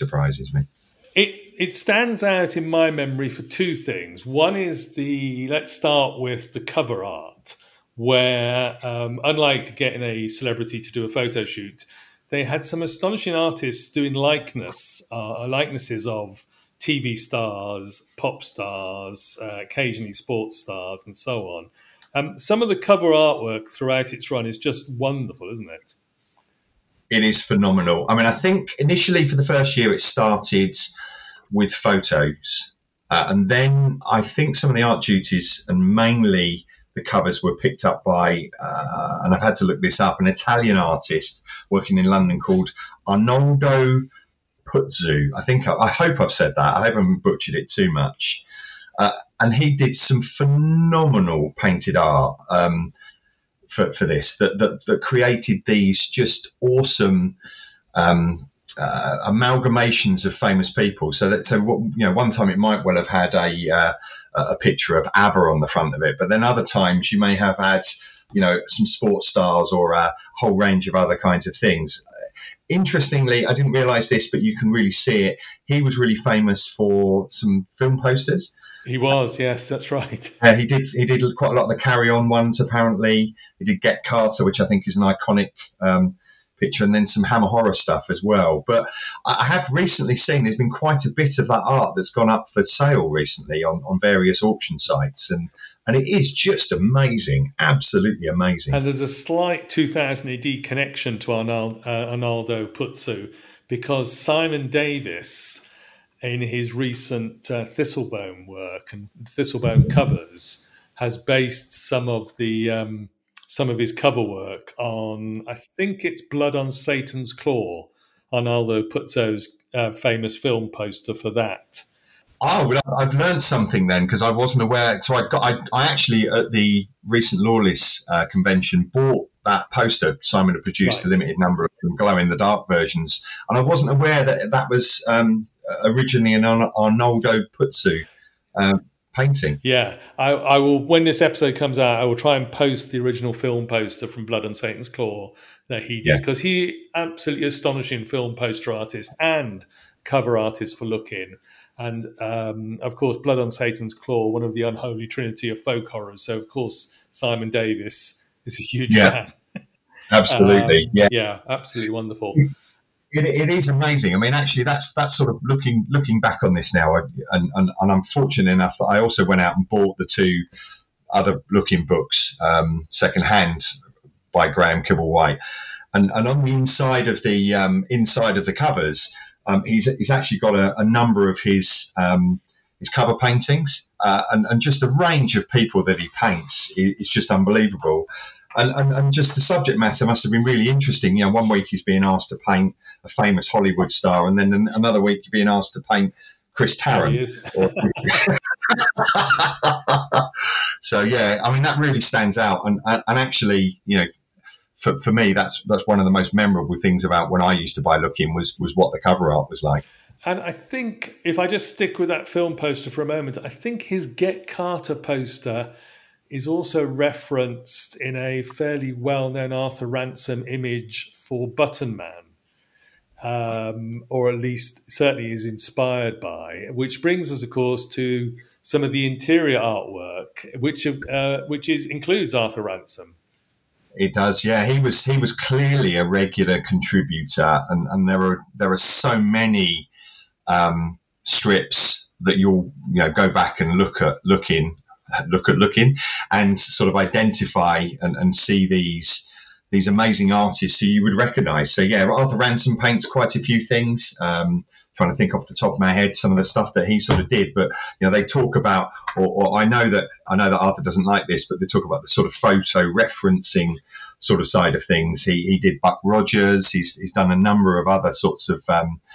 It stands out in my memory for 2 things. One is let's start with the cover art, where unlike getting a celebrity to do a photo shoot, they had some astonishing artists doing likenesses of TV stars, pop stars, occasionally sports stars, and so on. Some of the cover artwork throughout its run is just wonderful, isn't it? It is phenomenal. I think initially for the first year it started with photos, and then I think some of the art duties and mainly the covers were picked up by, and I've had to look this up, an Italian artist working in London called Arnoldo Puzzu. I hope I've said that. I hope I haven't butchered it too much. And he did some phenomenal painted art for this that created these just awesome amalgamations of famous people. So one time it might well have had a picture of ABBA on the front of it, but then other times you may have had some sports stars or a whole range of other kinds of things. Interestingly, I didn't realise this, but you can really see it. He was really famous for some film posters. He was, yes, that's right. He did quite a lot of the Carry On ones, apparently. He did Get Carter, which I think is an iconic picture, and then some Hammer Horror stuff as well. But I have recently seen there's been quite a bit of that art that's gone up for sale recently on various auction sites, and it is just amazing, absolutely amazing. And there's a slight 2000 AD connection to Arnaldo Puzzu, because Simon Davis in his recent Thistlebone work and Thistlebone covers has based some of his cover work on, I think it's Blood on Satan's Claw, on Aldo Puzo's famous film poster for that. Oh, well, I've learned something then, because I wasn't aware. So I actually at the recent Lawless convention bought that poster. Simon had produced a limited number of glow in the dark versions, and I wasn't aware that was originally an Arnoldo Puzo painting. Yeah, I will. When this episode comes out, I will try and post the original film poster from Blood on Satan's Claw that he did, because he absolutely astonishing film poster artist and cover artist for Look-In. And, of course, Blood on Satan's Claw, one of the unholy trinity of folk horrors. So, of course, Simon Davis is a huge fan. Absolutely, Yeah, absolutely wonderful. It is amazing. I mean, actually, that's sort of looking back on this now, and I'm fortunate enough that I also went out and bought the two other Look-In books, secondhand, by Graham Kibble-White, and on the inside of the covers. He's actually got a number of his cover paintings, and just the range of people that he paints is just unbelievable. And just the subject matter must have been really interesting. You know, one week he's being asked to paint a famous Hollywood star, and then another week you're being asked to paint Chris Tarrant. So yeah, I mean that really stands out, and actually, you know. For me, that's one of the most memorable things about when I used to buy Look-In was what the cover art was like. And I think if I just stick with that film poster for a moment, I think his Get Carter poster is also referenced in a fairly well-known Arthur Ransom image for Button Man, or at least certainly is inspired by, which brings us, of course, to some of the interior artwork, which includes Arthur Ransom. It does, yeah. He was clearly a regular contributor, and there are so many strips that you'll go back and look at Look-In, and sort of identify and see these amazing artists who you would recognise. So yeah, Arthur Ransom paints quite a few things. Trying to think off the top of my head some of the stuff that he sort of did, but they talk about, or I know that Arthur doesn't like this, but they talk about the sort of photo referencing sort of side of things. He did Buck Rogers. He's done a number of other sorts of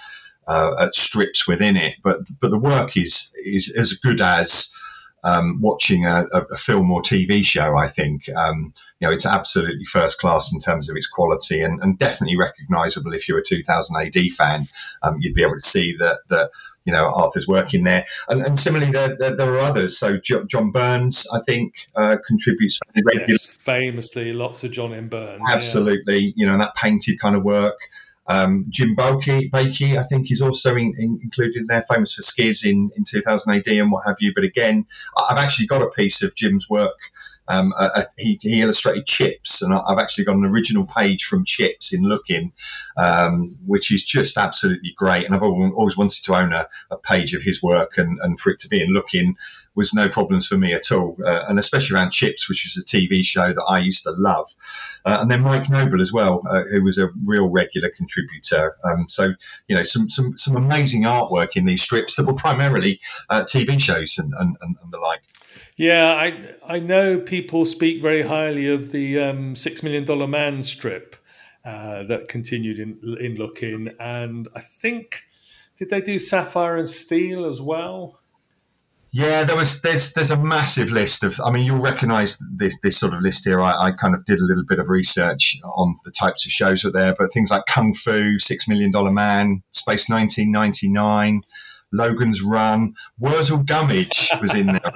strips within it, but the work is as good as watching a film or TV show. I think it's absolutely first class in terms of its quality, and definitely recognisable if you're a 2000 AD fan. You'd be able to see that Arthur's work in there, and similarly there are others. So John Burns, I think, contributes regularly. Yes, famously, lots of John M. Burns. Absolutely, that painted kind of work. Jim Bakey, I think, is also included in there, famous for Skiz in 2000 AD and what have you. But again, I've actually got a piece of Jim's work. He illustrated Chips, and I've actually got an original page from Chips in Look-In, which is just absolutely great. And I've always wanted to own a page of his work, and for it to be in Look-In was no problems for me at all. And especially around Chips, which was a TV show that I used to love. And then Mike Noble as well, who was a real regular contributor. So, some amazing artwork in these strips that were primarily TV shows and the like. Yeah, I know people speak very highly of the $6 Million Man strip that continued in Look-In, and I think, did they do Sapphire and Steel as well? Yeah, there's a massive list of. I mean, you'll recognise this sort of list here. I kind of did a little bit of research on the types of shows that are there, but things like Kung Fu, $6 Million Man, Space 1999. Logan's Run, Wurzel Gummidge was in there,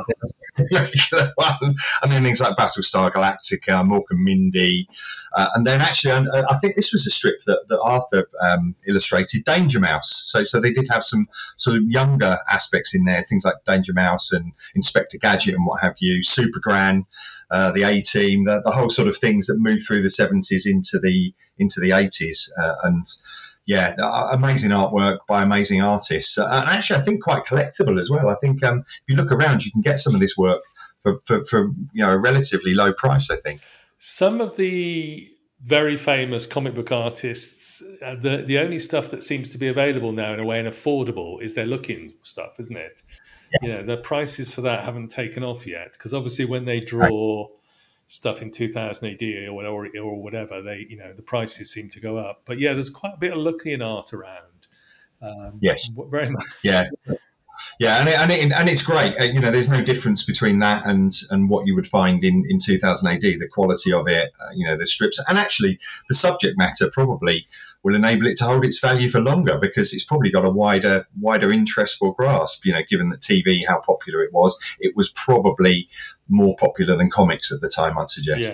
and then things like Battlestar Galactica, Mork and Mindy, and then actually I think this was a strip that Arthur illustrated, Danger Mouse. So they did have some sort of younger aspects in there, things like Danger Mouse and Inspector Gadget and what have you, Super Gran, the A-Team, the whole sort of things that moved through the 70s into the 80s, and. Yeah, amazing artwork by amazing artists. And actually, I think quite collectible as well. I think if you look around, you can get some of this work for a relatively low price, I think. Some of the very famous comic book artists. The only stuff that seems to be available now in a way and affordable is their Look-in stuff, isn't it? The prices for that haven't taken off yet, because obviously when they draw stuff in 2000 AD or whatever, the prices seem to go up. But there's quite a bit of Look-in art around. Yes, very much. Yeah, and it's great. There's no difference between that and what you would find in 2000 AD. The quality of it, the strips, and actually the subject matter probably will enable it to hold its value for longer, because it's probably got a wider interest or grasp. Given that TV, how popular it was probably more popular than comics at the time, I'd suggest.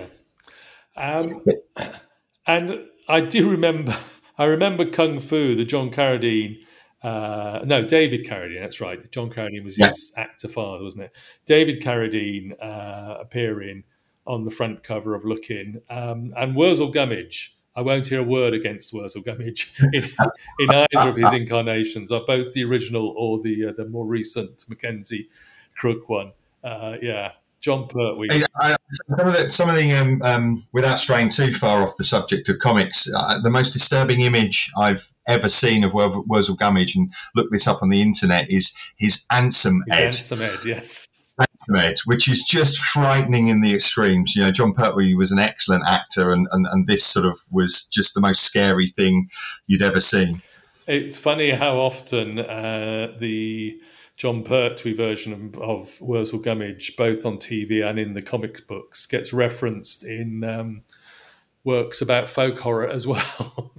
And I do remember. I remember Kung Fu, the John Carradine. David Carradine, that's right. John Carradine was his actor father, wasn't it? David Carradine appearing on the front cover of Look-in. And Wurzel Gummidge, I won't hear a word against Wurzel Gummidge in either of his incarnations, or both the original or the more recent Mackenzie Crook one. John Pertwee. Something without straying too far off the subject of comics, the most disturbing image I've ever seen of Wurzel Gummidge, and look this up on the internet, is his Ansem Ed. Ansem Ed, yes. Ansem Ed, which is just frightening in the extremes. John Pertwee was an excellent actor, and this sort of was just the most scary thing you'd ever seen. It's funny how often the John Pertwee version of Wurzel Gummidge, both on TV and in the comic books, gets referenced in works about folk horror as well.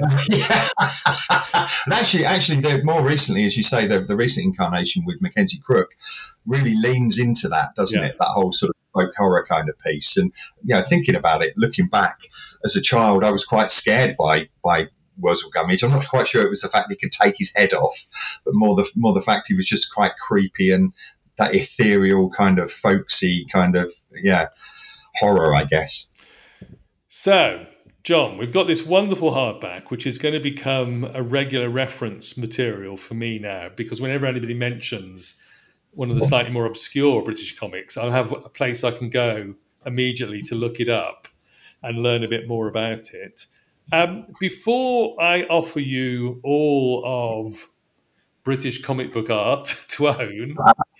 And actually, more recently, as you say, the recent incarnation with Mackenzie Crook really leans into that, doesn't it? That whole sort of folk horror kind of piece. And thinking about it, looking back as a child, I was quite scared by Wurzel Gummidge. I'm not quite sure it was the fact he could take his head off, but more the fact he was just quite creepy and that ethereal kind of folksy kind of horror, I guess. So, John, we've got this wonderful hardback, which is going to become a regular reference material for me now, because whenever anybody mentions one of the slightly more obscure British comics, I'll have a place I can go immediately to look it up and learn a bit more about it. Before I offer you all of British comic book art to own,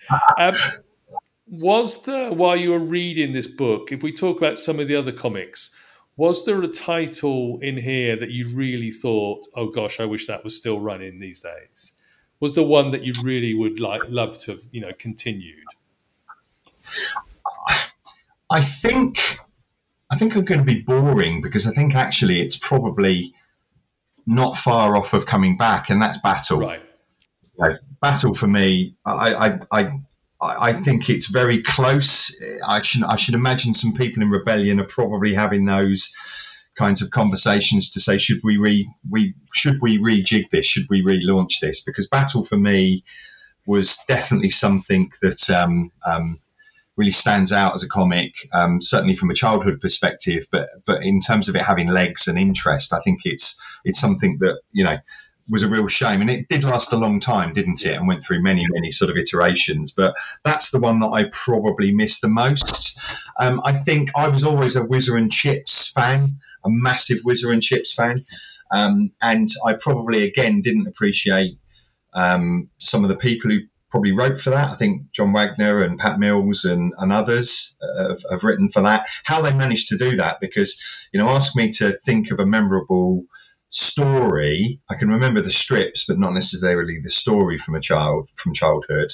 was there, while you were reading this book, if we talk about some of the other comics, was there a title in here that you really thought, oh gosh, I wish that was still running these days? Was there one that you really would love to have, continued? I think I'm going to be boring, because I think actually it's probably not far off of coming back, and that's Battle. Right. Battle for me, I think it's very close. I should imagine some people in Rebellion are probably having those kinds of conversations to say, should we rejig this? Should we relaunch this? Because Battle for me was definitely something that really stands out as a comic, certainly from a childhood perspective, but in terms of it having legs and interest, I think it's something that, was a real shame. And it did last a long time, didn't it? And went through many, many sort of iterations. But that's the one that I probably missed the most. I think I was always a Whizzer and Chips fan, a massive Whizzer and Chips fan. And I probably, again, didn't appreciate some of the people who probably wrote for that. I think John Wagner and Pat Mills and others have written for that. How they managed to do that, because, ask me to think of a memorable story. I can remember the strips, but not necessarily the story from childhood.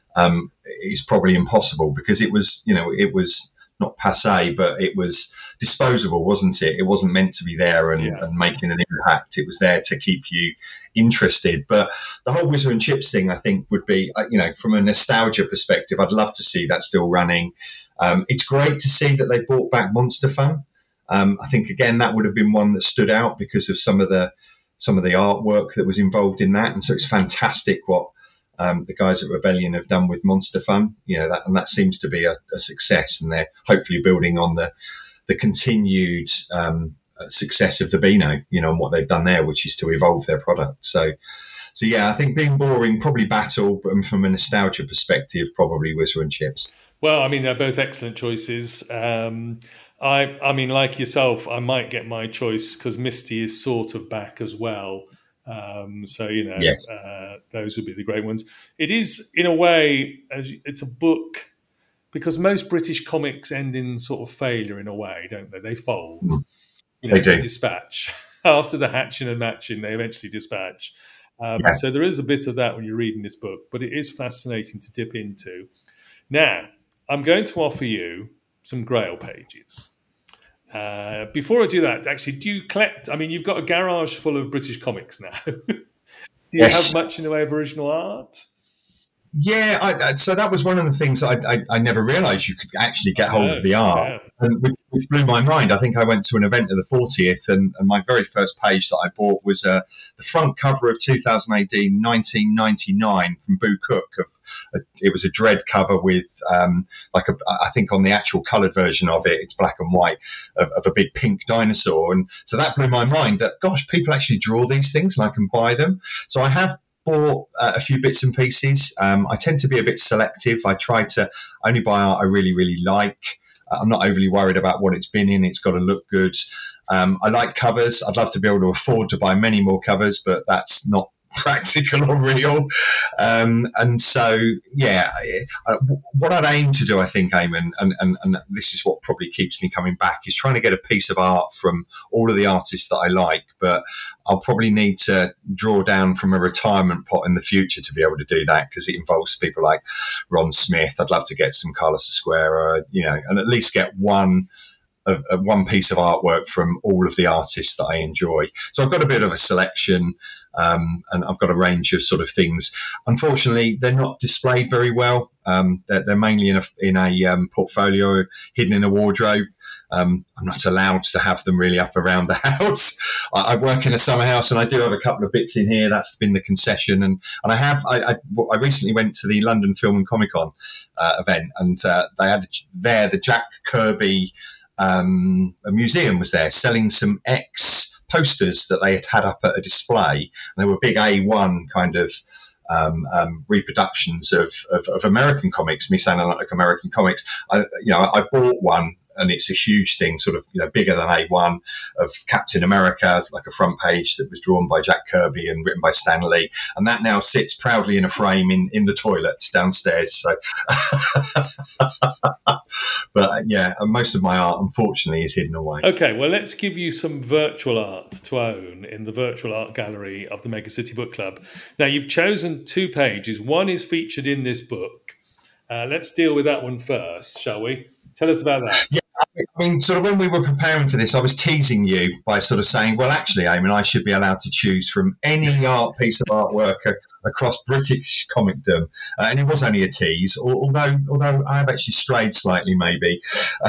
Is probably impossible, because it was not passé, but it was disposable, wasn't it? It wasn't meant to be there and making an impact. It was there to keep you interested. But the whole Whizzer and Chips thing, I think, would be, from a nostalgia perspective, I'd love to see that still running. It's great to see that they brought back Monster Fun. I think, again, that would have been one that stood out because of some of the artwork that was involved in that. And so it's fantastic what the guys at Rebellion have done with Monster Fun. That seems to be a success, and they're hopefully building on the continued success of the Beano, and what they've done there, which is to evolve their product. So yeah, I think being boring, probably Battle, but from a nostalgia perspective, probably Whizzer and Chips. Well, I mean, they're both excellent choices. I mean, like yourself, I might get my choice because Misty is sort of back as well. So Yes. those would be the great ones. It is, in a way, it's a book because most British comics end in sort of failure in a way, don't they? They fold. They do. Dispatch after the hatching and matching. They eventually dispatch. So there is a bit of that when you're reading this book, but it is fascinating to dip into. Now, I'm going to offer you some Grail pages. Before I do that, actually, do you collect? I mean, you've got a garage full of British comics now. Do you have much in the way of original art? Yeah, so that was one of the things I never realised you could actually get hold of the art, and which blew my mind. I think I went to an event at the 40th, and my very first page that I bought was the front cover of 2000 AD 1999 from Boo Cook. It was a Dread cover with I think on the actual coloured version of it, it's black and white of a big pink dinosaur, and so that blew my mind. That gosh, people actually draw these things, and I can buy them. So I have bought a few bits and pieces. I tend to be a bit selective. I try to only buy art I really, really like. I'm not overly worried about what it's been in. It's got to look good. I like covers. I'd love to be able to afford to buy many more covers, but that's not practical or real. And so, what I'd aim to do, I think, Eamon, and this is what probably keeps me coming back, is trying to get a piece of art from all of the artists that I like, but I'll probably need to draw down from a retirement pot in the future to be able to do that, because it involves people like Ron Smith. I'd love to get some Carlos Esquera, and at least get one piece of artwork from all of the artists that I enjoy. So I've got a bit of a selection, and I've got a range of sort of things. Unfortunately, they're not displayed very well. They're mainly in a portfolio, hidden in a wardrobe. I'm not allowed to have them really up around the house. I work in a summer house, and I do have a couple of bits in here. That's been the concession, and I recently went to the London Film and Comic Con event, and they had there the Jack Kirby a museum was there selling some posters that they had up at a display. And they were big A1 kind of reproductions of American comics, me sounding like American comics. I bought one, and it's a huge thing, sort of, bigger than A1, of Captain America, like a front page that was drawn by Jack Kirby and written by Stan Lee. And that now sits proudly in a frame in the toilet downstairs. So, but most of my art, unfortunately, is hidden away. Okay, well, let's give you some virtual art to own in the virtual art gallery of the Mega City Book Club. Now, you've chosen 2 pages. One is featured in this book. Let's deal with that one first, shall we? Tell us about that. Yeah, I mean, sort of when we were preparing for this, I was teasing you by sort of saying, well, actually, Eamon, I should be allowed to choose from any art piece of artwork across British comicdom. And it was only a tease, although I have actually strayed slightly, maybe.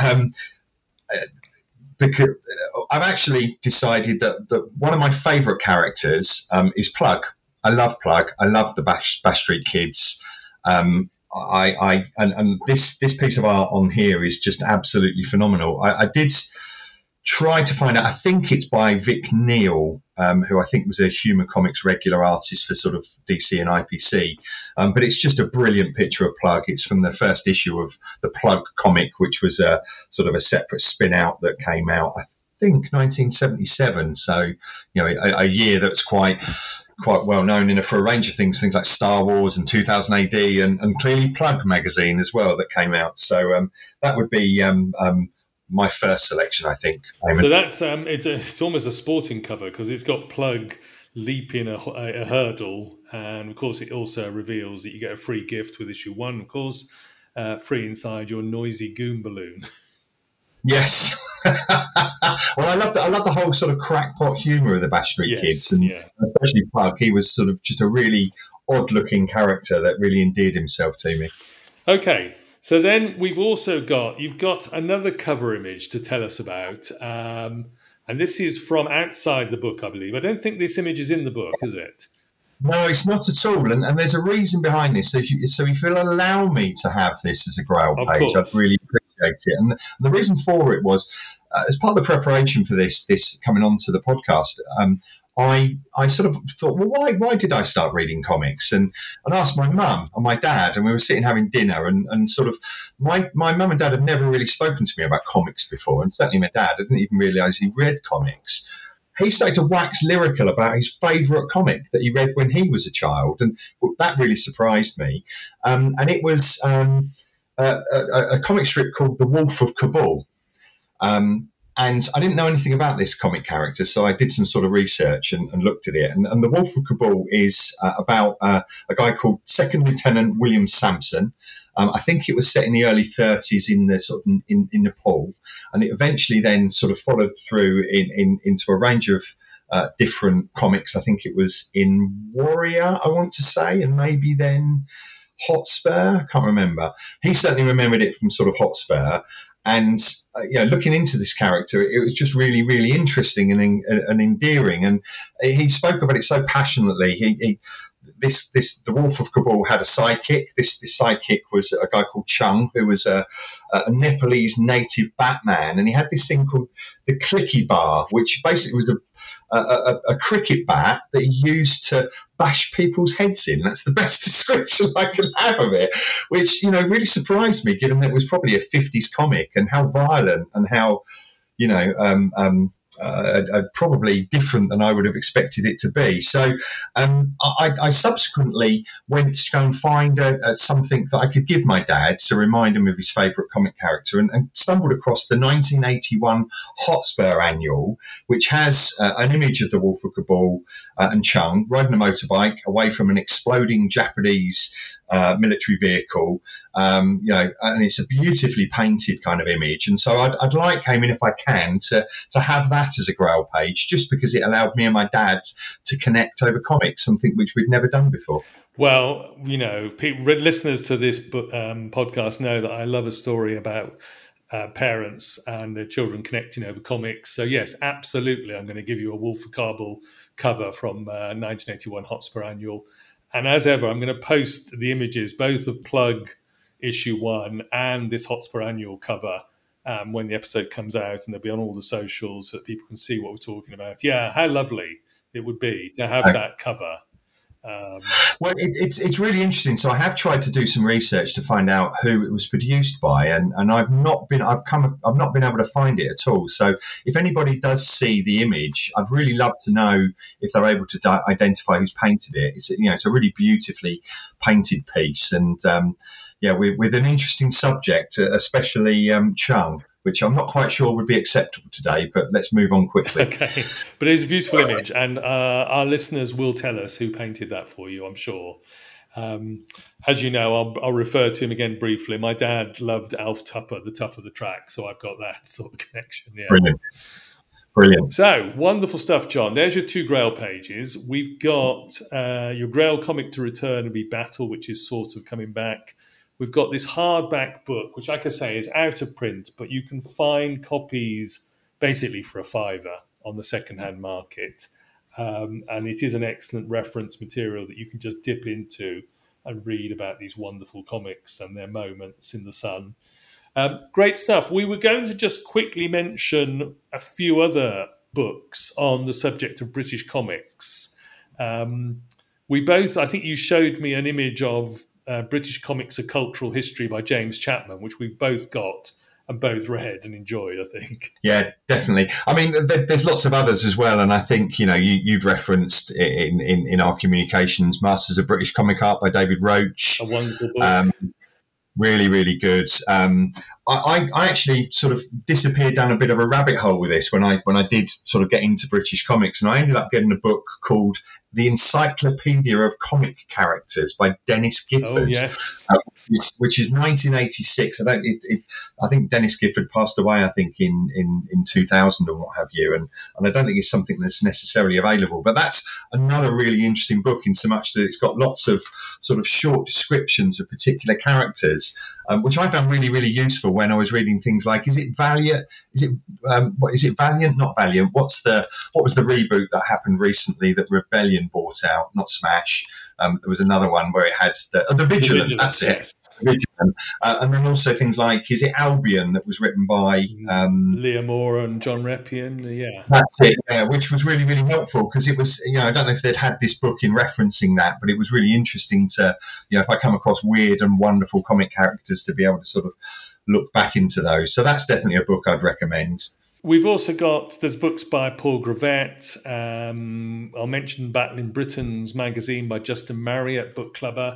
Because I've actually decided that one of my favourite characters is Plug. I love Plug. I love the Bash Street Kids. And this piece of art on here is just absolutely phenomenal. I did try to find out. I think it's by Vic Neal, who I think was a Humour Comics regular artist for sort of DC and IPC. But it's just a brilliant picture of Plug. It's from the first issue of the Plug comic, which was a sort of a separate spin out that came out, I think, 1977. So, a year that's quite well known for a range of things like Star Wars and 2000 AD and clearly Plug magazine as well that came out. So that would be my first selection, I think. So that's it's almost a sporting cover because it's got Plug leaping a hurdle, and of course it also reveals that you get a free gift with issue 1, of course, free inside your noisy goon balloon. Yes. Well, I love the whole sort of crackpot humour of the Bash Street Kids, and especially Plug. He was sort of just a really odd-looking character that really endeared himself to me. Okay, so then you've got another cover image to tell us about, and this is from outside the book, I believe. I don't think this image is in the book, is it? No, it's not at all, and there's a reason behind this. So if you'll allow me to have this as a Grail page, I'd really appreciate it. And the reason for it was, as part of the preparation for this coming onto the podcast, I sort of thought, well, why did I start reading comics? And asked my mum and my dad, and we were sitting having dinner, and sort of my mum and dad had never really spoken to me about comics before, and certainly my dad, I didn't even realise he read comics. He started to wax lyrical about his favourite comic that he read when he was a child, and that really surprised me. And it was a comic strip called The Wolf of Kabul. And I didn't know anything about this comic character, so I did some sort of research and looked at it. And The Wolf of Kabul is about a guy called Second Lieutenant William Sampson. I think it was set in the early 30s in the sort of in Nepal, and it eventually then sort of followed through into a range of different comics. I think it was in Warrior, I want to say, and maybe then Hotspur. I can't remember. He certainly remembered it from sort of Hotspur. And looking into this character, it was just really, really interesting and endearing. And he spoke about it so passionately. The Wolf of Kabul had a sidekick. This sidekick was a guy called Chung, who was a Nepalese native Batman, and he had this thing called the Clicky Bar, which basically was a cricket bat that he used to bash people's heads in. That's the best description I can have of it, which really surprised me, given that it was probably a 50s comic, and how violent and how probably different than I would have expected it to be. So I subsequently went to go and find something that I could give my dad to remind him of his favourite comic character, and stumbled across the 1981 Hotspur Annual, which has an image of the Wolf of Kabul and Chung riding a motorbike away from an exploding Japanese military vehicle, and it's a beautifully painted kind of image. And so I'd like, Eamon, if I can, to have that as a Grail page, just because it allowed me and my dad to connect over comics, something which we'd never done before. Well, listeners to this podcast know that I love a story about parents and their children connecting over comics. So yes, absolutely, I'm going to give you a Wolf of Kabul cover from 1981 Hotspur Annual. And as ever, I'm going to post the images, both of Plug issue 1 and this Hotspur Annual cover when the episode comes out, and they'll be on all the socials so that people can see what we're talking about. Yeah, how lovely it would be to have that cover. Well, it's really interesting. So I have tried to do some research to find out who it was produced by, and I've not been able to find it at all. So if anybody does see the image, I'd really love to know if they're able to identify who's painted it. It's a really beautifully painted piece, and with an interesting subject, especially Chung, which I'm not quite sure would be acceptable today, but let's move on quickly. Okay, but it is a beautiful image, and our listeners will tell us who painted that for you, I'm sure. As you know, I'll refer to him again briefly. My dad loved Alf Tupper, the Tough of the Track, so I've got that sort of connection. Yeah. Brilliant. So, wonderful stuff, John. There's your 2 Grail pages. We've got your Grail comic to return and be Battle, which is sort of coming back. We've got this hardback book, which, like I say, is out of print, but you can find copies basically for $5 on the secondhand market. And it is an excellent reference material that you can just dip into and read about these wonderful comics and their moments in the sun. Great stuff. We were going to just quickly mention a few other books on the subject of British comics. I think you showed me an image of British Comics: A Cultural History by James Chapman, which we've both got and both read and enjoyed, I think. Yeah, definitely. I mean, there's lots of others as well, and I think you've referenced in our communications Masters of British Comic Art by David Roach. A wonderful book. Really, really good. I actually sort of disappeared down a bit of a rabbit hole with this when I did sort of get into British comics, and I ended up getting a book called The Encyclopedia of Comic Characters by Dennis Gifford. Oh, yes. Which is 1986. I think Dennis Gifford passed away, I think, in 2000 or what have you, and I don't think it's something that's necessarily available. But that's another really interesting book, in so much that it's got lots of sort of short descriptions of particular characters, which I found really, really useful when I was reading things like, is it Valiant? Is it Valiant? Not Valiant. What was the reboot that happened recently that Rebellion bought out? Not Smash. There was another one where it had the Vigilant. That's it. Vigilant. And then also things like, is it Albion, that was written by Leah Moore and John Reppion? Yeah. That's it, yeah, which was really, really helpful, because it was, I don't know if they'd had this book in referencing that, but it was really interesting to, if I come across weird and wonderful comic characters, to be able to sort of look back into those. So that's definitely a book I'd recommend. We've also there's books by Paul Gravett. I'll mention Battling Britons magazine by Justin Marriott, book clubber.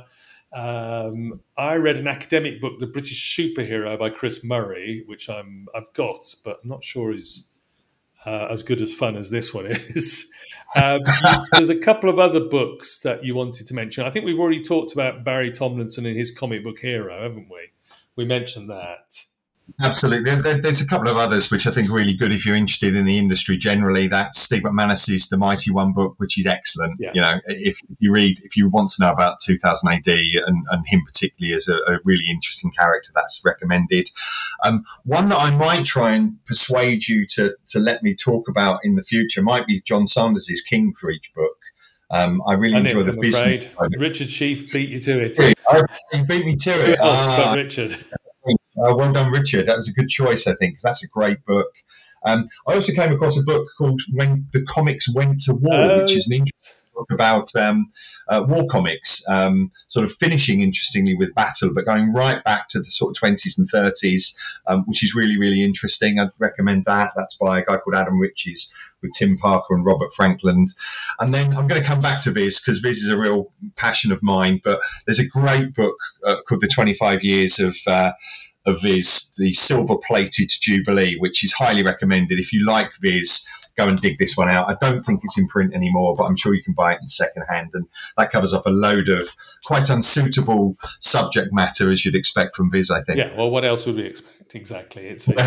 I read an academic book, The British Superhero by Chris Murray, which I've got, but I'm not sure is as good as fun as this one is. There's a couple of other books that you wanted to mention. I think we've already talked about Barry Tomlinson and his comic book Hero, haven't we? We mentioned that. Absolutely. There's a couple of others which I think are really good if you're interested in the industry generally. That's Steve McManus's The Mighty One book, which is excellent. Yeah. If you want to know about 2000 AD and him particularly as a really interesting character, that's recommended. One that I might try and persuade you to let me talk about in the future might be John Sanders' King's-Reach book. I really enjoy the business. Richard Sheaf beat you to it. He beat me to it. But Richard. Well done, Richard. That was a good choice, I think, because that's a great book. I also came across a book called When the Comics Went to War, which is an interesting book about war comics, sort of finishing, interestingly, with battle, but going right back to the sort of 20s and 30s, which is really, really interesting. I'd recommend that. That's by a guy called Adam Riches with Tim Parker and Robert Frankland. And then I'm going to come back to Viz, because Viz is a real passion of mine, but there's a great book called The 25 Years of Viz, the Silver-Plated Jubilee, which is highly recommended. If you like Viz, go and dig this one out. I don't think it's in print anymore, but I'm sure you can buy it in secondhand, and that covers off a load of quite unsuitable subject matter, as you'd expect from Viz, I think. Yeah, well, what else would we expect? Exactly, it's Viz.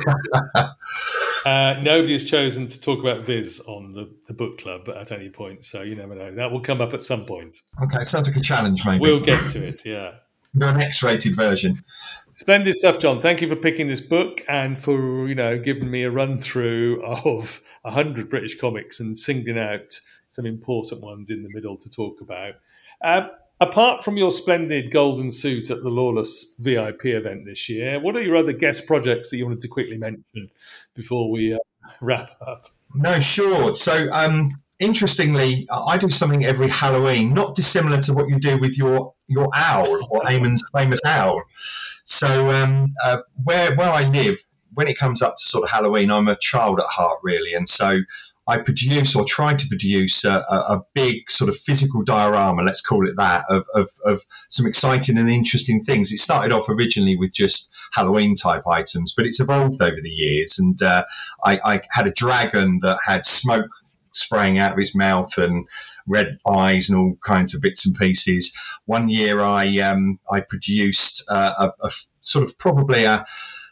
Nobody has chosen to talk about Viz on the book club at any point, so you never know. That will come up at some point. Okay, sounds like a challenge, maybe. We'll get to it, yeah. Do an X-rated version. Splendid stuff, John. Thank you for picking this book and for giving me a run through of 100 British comics and singling out some important ones in the middle to talk about. Apart from your splendid golden suit at the Lawless VIP event this year, what are your other guest projects that you wanted to quickly mention before we wrap up? No, sure. So, interestingly, I do something every Halloween, not dissimilar to what you do with your owl, or Eamon's famous owl. So where I live, when it comes up to sort of Halloween, I'm a child at heart, really. And so I produce, or try to produce, a big sort of physical diorama, let's call it that, of some exciting and interesting things. It started off originally with just Halloween type items, but it's evolved over the years. And I had a dragon that had smoke spraying out of his mouth and red eyes and all kinds of bits and pieces. One year I produced a sort of probably a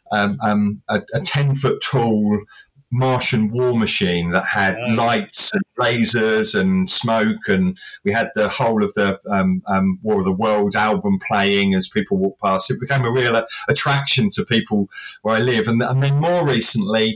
10-foot tall Martian war machine that had lights and lasers and smoke, and we had the whole of the War of the Worlds album playing as people walked past. It became a real attraction to people where I live. And then more recently,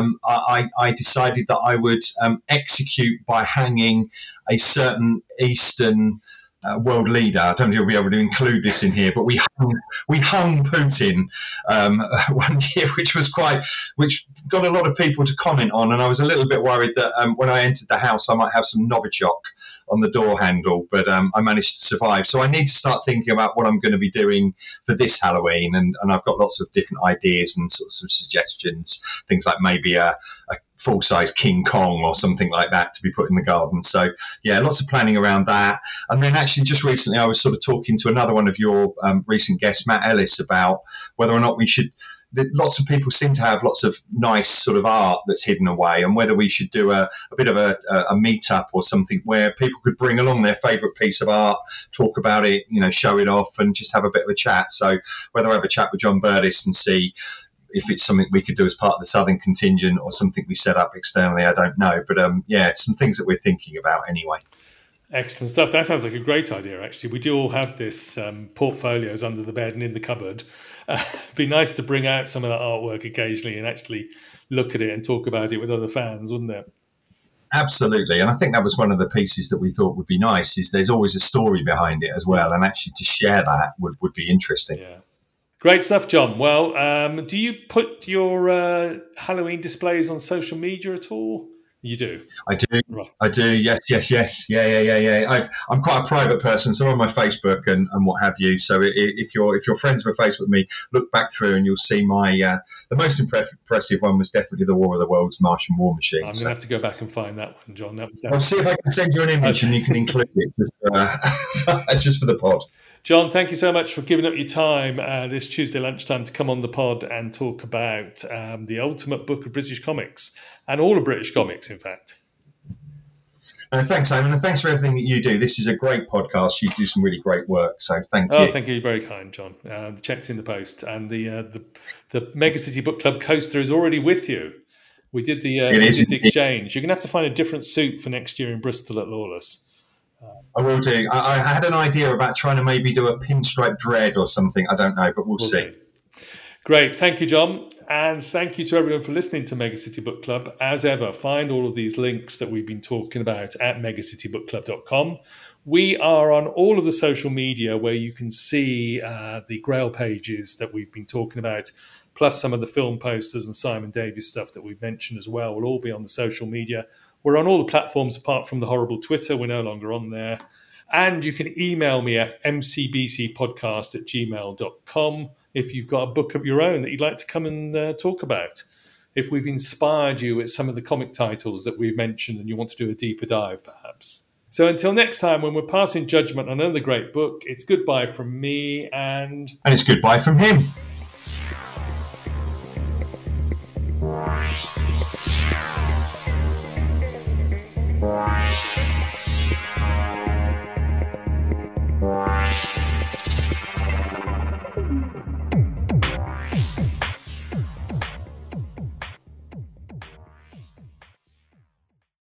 I decided that I would execute by hanging a certain Eastern world leader. I don't know if you'll be able to include this in here, but we hung Putin one year, which got a lot of people to comment on, and I was a little bit worried that when I entered the house I might have some Novichok on the door handle, but I managed to survive. So I need to start thinking about what I'm going to be doing for this Halloween, and I've got lots of different ideas and sort of some suggestions, things like maybe a full-size King Kong or something like that to be put in the garden. So yeah, lots of planning around that. And then actually just recently I was sort of talking to another one of your recent guests, Matt Ellis, about whether or not we should, lots of people seem to have lots of nice sort of art that's hidden away, and whether we should do a bit of a meetup or something where people could bring along their favourite piece of art, talk about it, show it off, and just have a bit of a chat. So whether I have a chat with John Burdis and see if it's something we could do as part of the Southern contingent or something we set up externally, I don't know. But some things that we're thinking about anyway. Excellent stuff. That sounds like a great idea, actually. We do all have this portfolios under the bed and in the cupboard. It'd be nice to bring out some of that artwork occasionally and actually look at it and talk about it with other fans, wouldn't it? Absolutely, and I think that was one of the pieces that we thought would be nice. Is there's always a story behind it as well, and actually to share that would be interesting. Yeah, great stuff, John. Well, do you put your Halloween displays on social media at all? You do. I do. Right. I do. Yes. Yeah. I'm quite a private person, so on my Facebook and what have you. So if you're friends with Facebook me, look back through and you'll see my the most impressive one was definitely the War of the Worlds Martian War Machine. I'm gonna have to go back and find that one, John. I'll see if I can send you an image and you can include it just for the pod. John, thank you so much for giving up your time this Tuesday lunchtime to come on the pod and talk about the ultimate book of British comics and all of British comics, in fact. Thanks, Simon, and thanks for everything that you do. This is a great podcast. You do some really great work, so thank you. Oh, thank you. Very kind, John. The check's in the post, and the Megacity Book Club coaster is already with you. We did the exchange. You're going to have to find a different suit for next year in Bristol at Lawless. I will do. I had an idea about trying to maybe do a pinstripe dread or something. I don't know, but we'll see. Great. Thank you, John. And thank you to everyone for listening to Megacity Book Club. As ever, find all of these links that we've been talking about at megacitybookclub.com. We are on all of the social media where you can see the Grail pages that we've been talking about, plus some of the film posters and Simon Davies stuff that we've mentioned as well. Will all be on the social media. We're on all the platforms apart from the horrible Twitter. We're no longer on there. And you can email me at mcbcpodcast@gmail.com if you've got a book of your own that you'd like to come and talk about. If we've inspired you with some of the comic titles that we've mentioned and you want to do a deeper dive, perhaps. So until next time, when we're passing judgment on another great book, it's goodbye from me and it's goodbye from him. Wow.